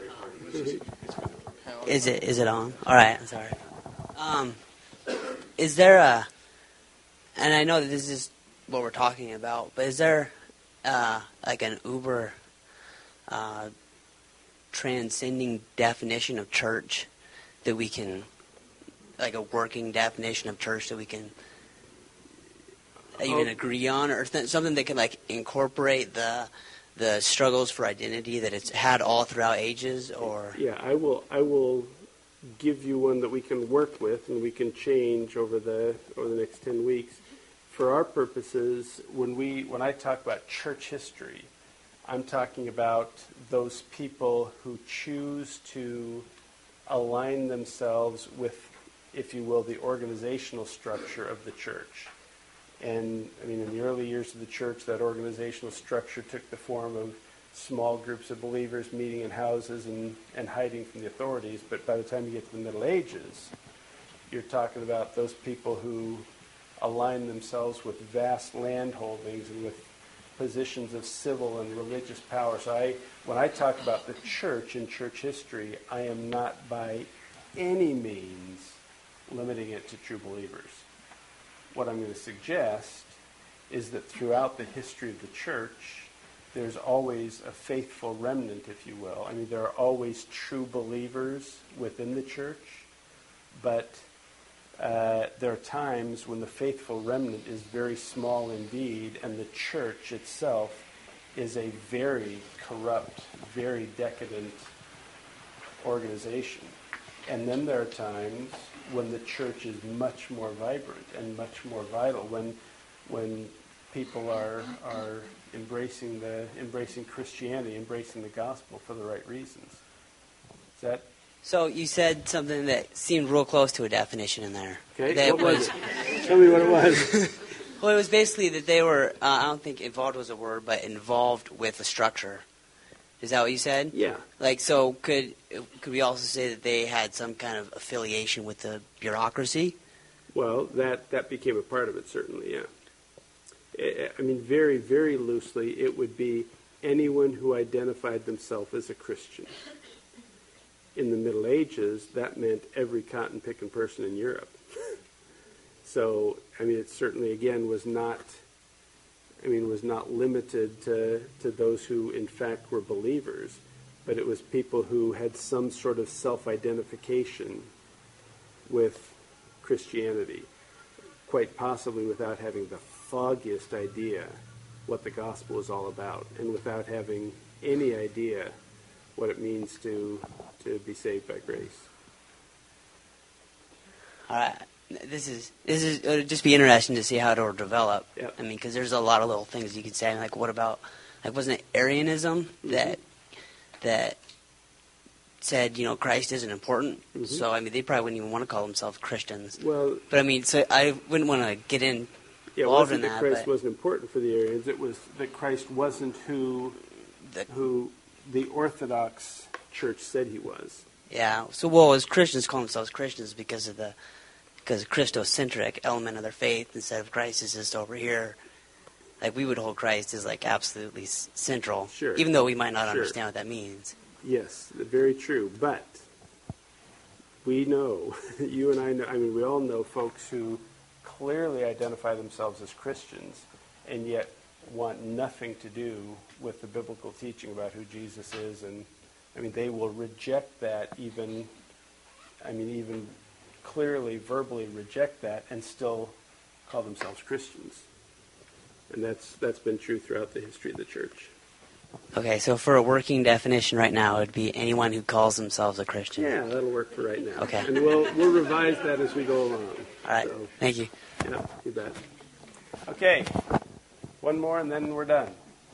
Yeah. Is it on? All right. I'm sorry. Is there and I know that this is what we're talking about, but is there like an uber transcending definition of church that we can, like a working definition of church that we can even agree on, or something that can like incorporate the struggles for identity that it's had all throughout ages? Or I will give you one that we can work with and we can change over the next 10 weeks. For our purposes, when I talk about church history, I'm talking about those people who choose to align themselves with, if you will, the organizational structure of the church. And I mean, in the early years of the church, that organizational structure took the form of small groups of believers meeting in houses and hiding from the authorities. But by the time you get to the Middle Ages, you're talking about those people who align themselves with vast land holdings and with positions of civil and religious power. So when I talk about the church in church history, I am not by any means limiting it to true believers. What I'm going to suggest is that throughout the history of the church, there's always a faithful remnant, if you will. I mean, there are always true believers within the church, but there are times when the faithful remnant is very small indeed, and the church itself is a very corrupt, very decadent organization. And then there are times when the church is much more vibrant and much more vital, when people are embracing Christianity, embracing the gospel for the right reasons. Is that? So you said something that seemed real close to a definition in there. Okay, what was it? Tell me what it was. Well, it was basically that they were, I don't think involved was a word, but involved with the structure. Is that what you said? Yeah. Like, so could we also say that they had some kind of affiliation with the bureaucracy? Well, that became a part of it, certainly, yeah. I mean, very, very loosely, it would be anyone who identified themselves as a Christian. In the Middle Ages, that meant every cotton-picking person in Europe. So, I mean, it certainly, again, was not limited to those who, in fact, were believers, but it was people who had some sort of self-identification with Christianity, quite possibly without having the foggiest idea what the gospel is all about, and without having any idea what it means to be saved by grace. All right. This is it'll just be interesting to see how it will develop. Yep. I mean, because there's a lot of little things you could say. Like, what about, like, wasn't it Arianism that said, Christ isn't important? Mm-hmm. So, I mean, they probably wouldn't even want to call themselves Christians. Well, but I mean, so I wouldn't want to get in. Yeah, it wasn't that Christ wasn't important for the Arians. It was that Christ wasn't who the Orthodox Church said he was. Yeah. So, as Christians call themselves Christians because of the Christocentric element of their faith, instead of Christ is just over here. Like, we would hold Christ as, like, absolutely central, sure, even though we might not understand what that means. Yes, very true. But we know, you and I know, I mean, we all know folks who clearly identify themselves as Christians and yet want nothing to do with the biblical teaching about who Jesus is. And, I mean, they will reject that even clearly, verbally reject that and still call themselves Christians. And that's been true throughout the history of the church. Okay, so for a working definition right now, it would be anyone who calls themselves a Christian. Yeah, that'll work for right now. Okay. And we'll revise that as we go along. All right, so, thank you. Yeah, you bet. Okay, one more and then we're done.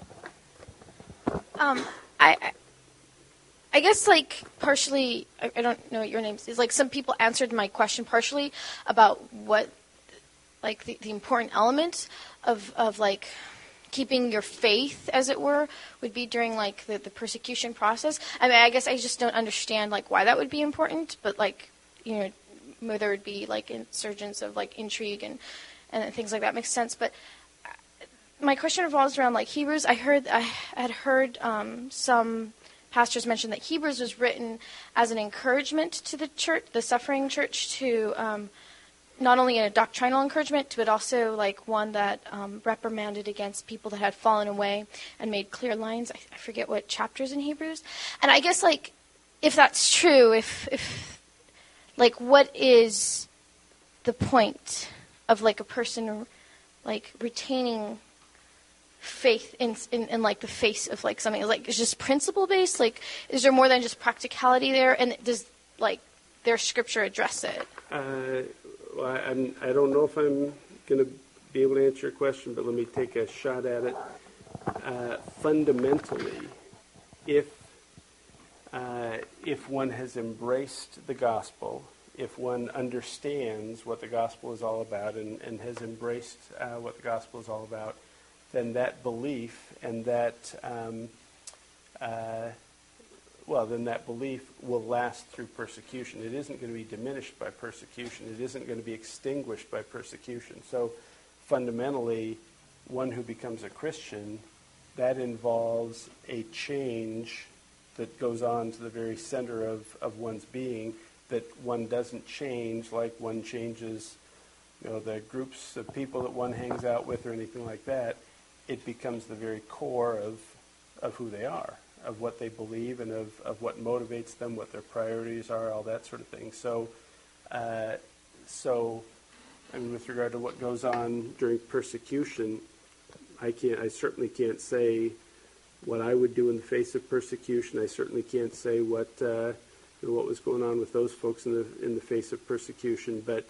I guess, like, partially, I don't know what your name is, like, some people answered my question partially about what, like, the important element of, like, keeping your faith, as it were, would be during, like, the persecution process. I mean, I guess I just don't understand, like, why that would be important, but, like, whether it would be, like, insurgents of, like, intrigue and things like that makes sense. But my question revolves around, like, Hebrews. I had heard some pastors mention that Hebrews was written as an encouragement to the church, the suffering church, to not only a doctrinal encouragement, but also, like, one that reprimanded against people that had fallen away and made clear lines. I forget what chapters in Hebrews. And I guess, like, if that's true, if like, what is the point of, like, a person, like, retaining faith in like the face of, like, something, like, it's just principle based? Like, is there more than just practicality there? And does, like, their scripture address it? Well, I don't know if I'm going to be able to answer your question, but let me take a shot at it. Fundamentally, if one has embraced the gospel, if one understands what the gospel is all about and has embraced what the gospel is all about, then that belief and then that belief will last through persecution. It isn't going to be diminished by persecution. It isn't going to be extinguished by persecution. So fundamentally, one who becomes a Christian, that involves a change that goes on to the very center of one's being, that one doesn't change like one changes, the groups of people that one hangs out with or anything like that. It becomes the very core of who they are, of what they believe, and of what motivates them, what their priorities are, all that sort of thing. So, with regard to what goes on during persecution, I certainly can't say what I would do in the face of persecution. I certainly can't say what was going on with those folks in the face of persecution. But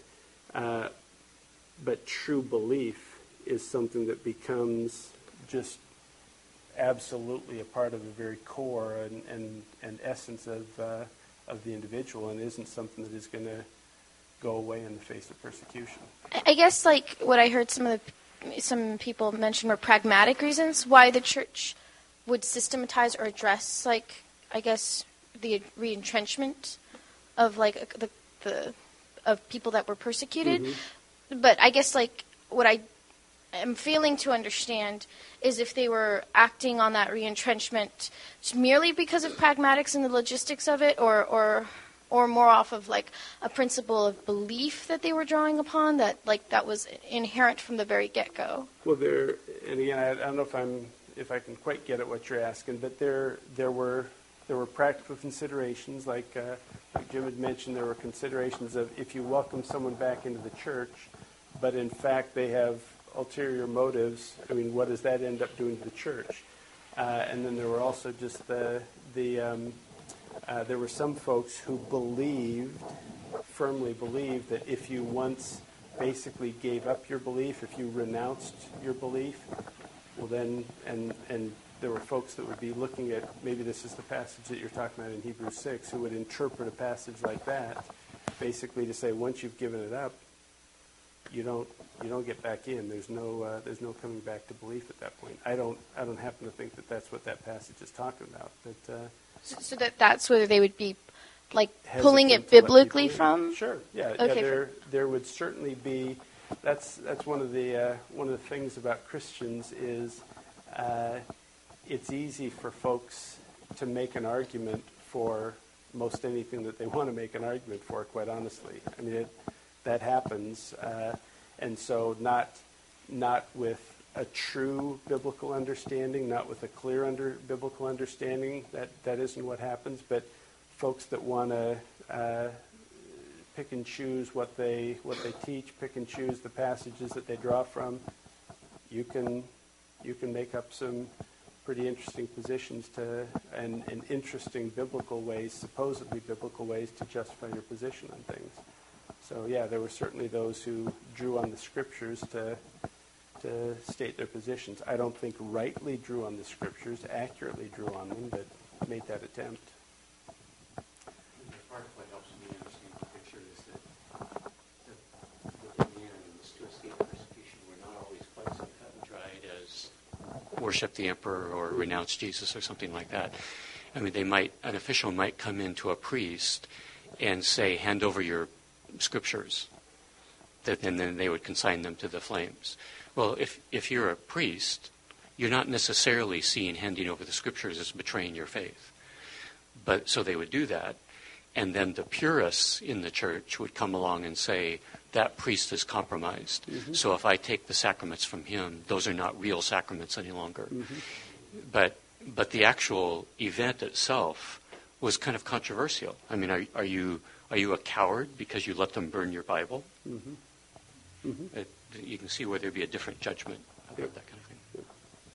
true belief is something that becomes just absolutely a part of the very core and essence of the individual, and isn't something that is going to go away in the face of persecution. I guess, like, what I heard some of the some people mentioned were pragmatic reasons why the church would systematize or address, like, I guess, the re-entrenchment of, like, the of people that were persecuted. Mm-hmm. But I guess, like, what I am failing to understand is if they were acting on that re-entrenchment merely because of pragmatics and the logistics of it, or more off of, like, a principle of belief that they were drawing upon that, like, that was inherent from the very get-go. Well, and again, I don't know if I can quite get at what you're asking, but there were practical considerations, like Jim had mentioned. There were considerations of if you welcome someone back into the church, but in fact they have ulterior motives. I mean, what does that end up doing to the church? And then there were also just there were some folks who firmly believed that if you once basically gave up your belief, if you renounced your belief, well then, and there were folks that would be looking at, maybe this is the passage that you're talking about in Hebrews 6, who would interpret a passage like that, basically to say once you've given it up, you don't get back in. There's no coming back to belief at that point. I don't happen to think that that's what that passage is talking about. But so that's where they would be, like, pulling it biblically from. Sure. Yeah. Okay. Yeah. There would certainly be. That's one of the things about Christians is it's easy for folks to make an argument for most anything that they want to make an argument for. Quite honestly, I mean that happens, and so not with a true biblical understanding, not with a clear biblical understanding. That isn't what happens. But folks that want to pick and choose what they teach, pick and choose the passages that they draw from, you can make up some pretty interesting positions and interesting biblical ways, supposedly biblical ways, to justify your position on things. So yeah, there were certainly those who drew on the scriptures to state their positions. I don't think rightly drew on the scriptures, accurately drew on them, but made that attempt. Part of what helps me understand the picture is that the demands to escape persecution were not always quite so cut and dried as worship the emperor or renounce Jesus or something like that. I mean, an official might come in to a priest and say, hand over your scriptures, and then they would consign them to the flames. Well, if you're a priest, you're not necessarily seeing handing over the scriptures as betraying your faith. But so they would do that, and then the purists in the church would come along and say, that priest is compromised. Mm-hmm. So if I take the sacraments from him, those are not real sacraments any longer. Mm-hmm. But the actual event itself was kind of controversial. I mean, are you a coward because you let them burn your Bible? Mm-hmm. Mm-hmm. You can see where there'd be a different judgment about that kind of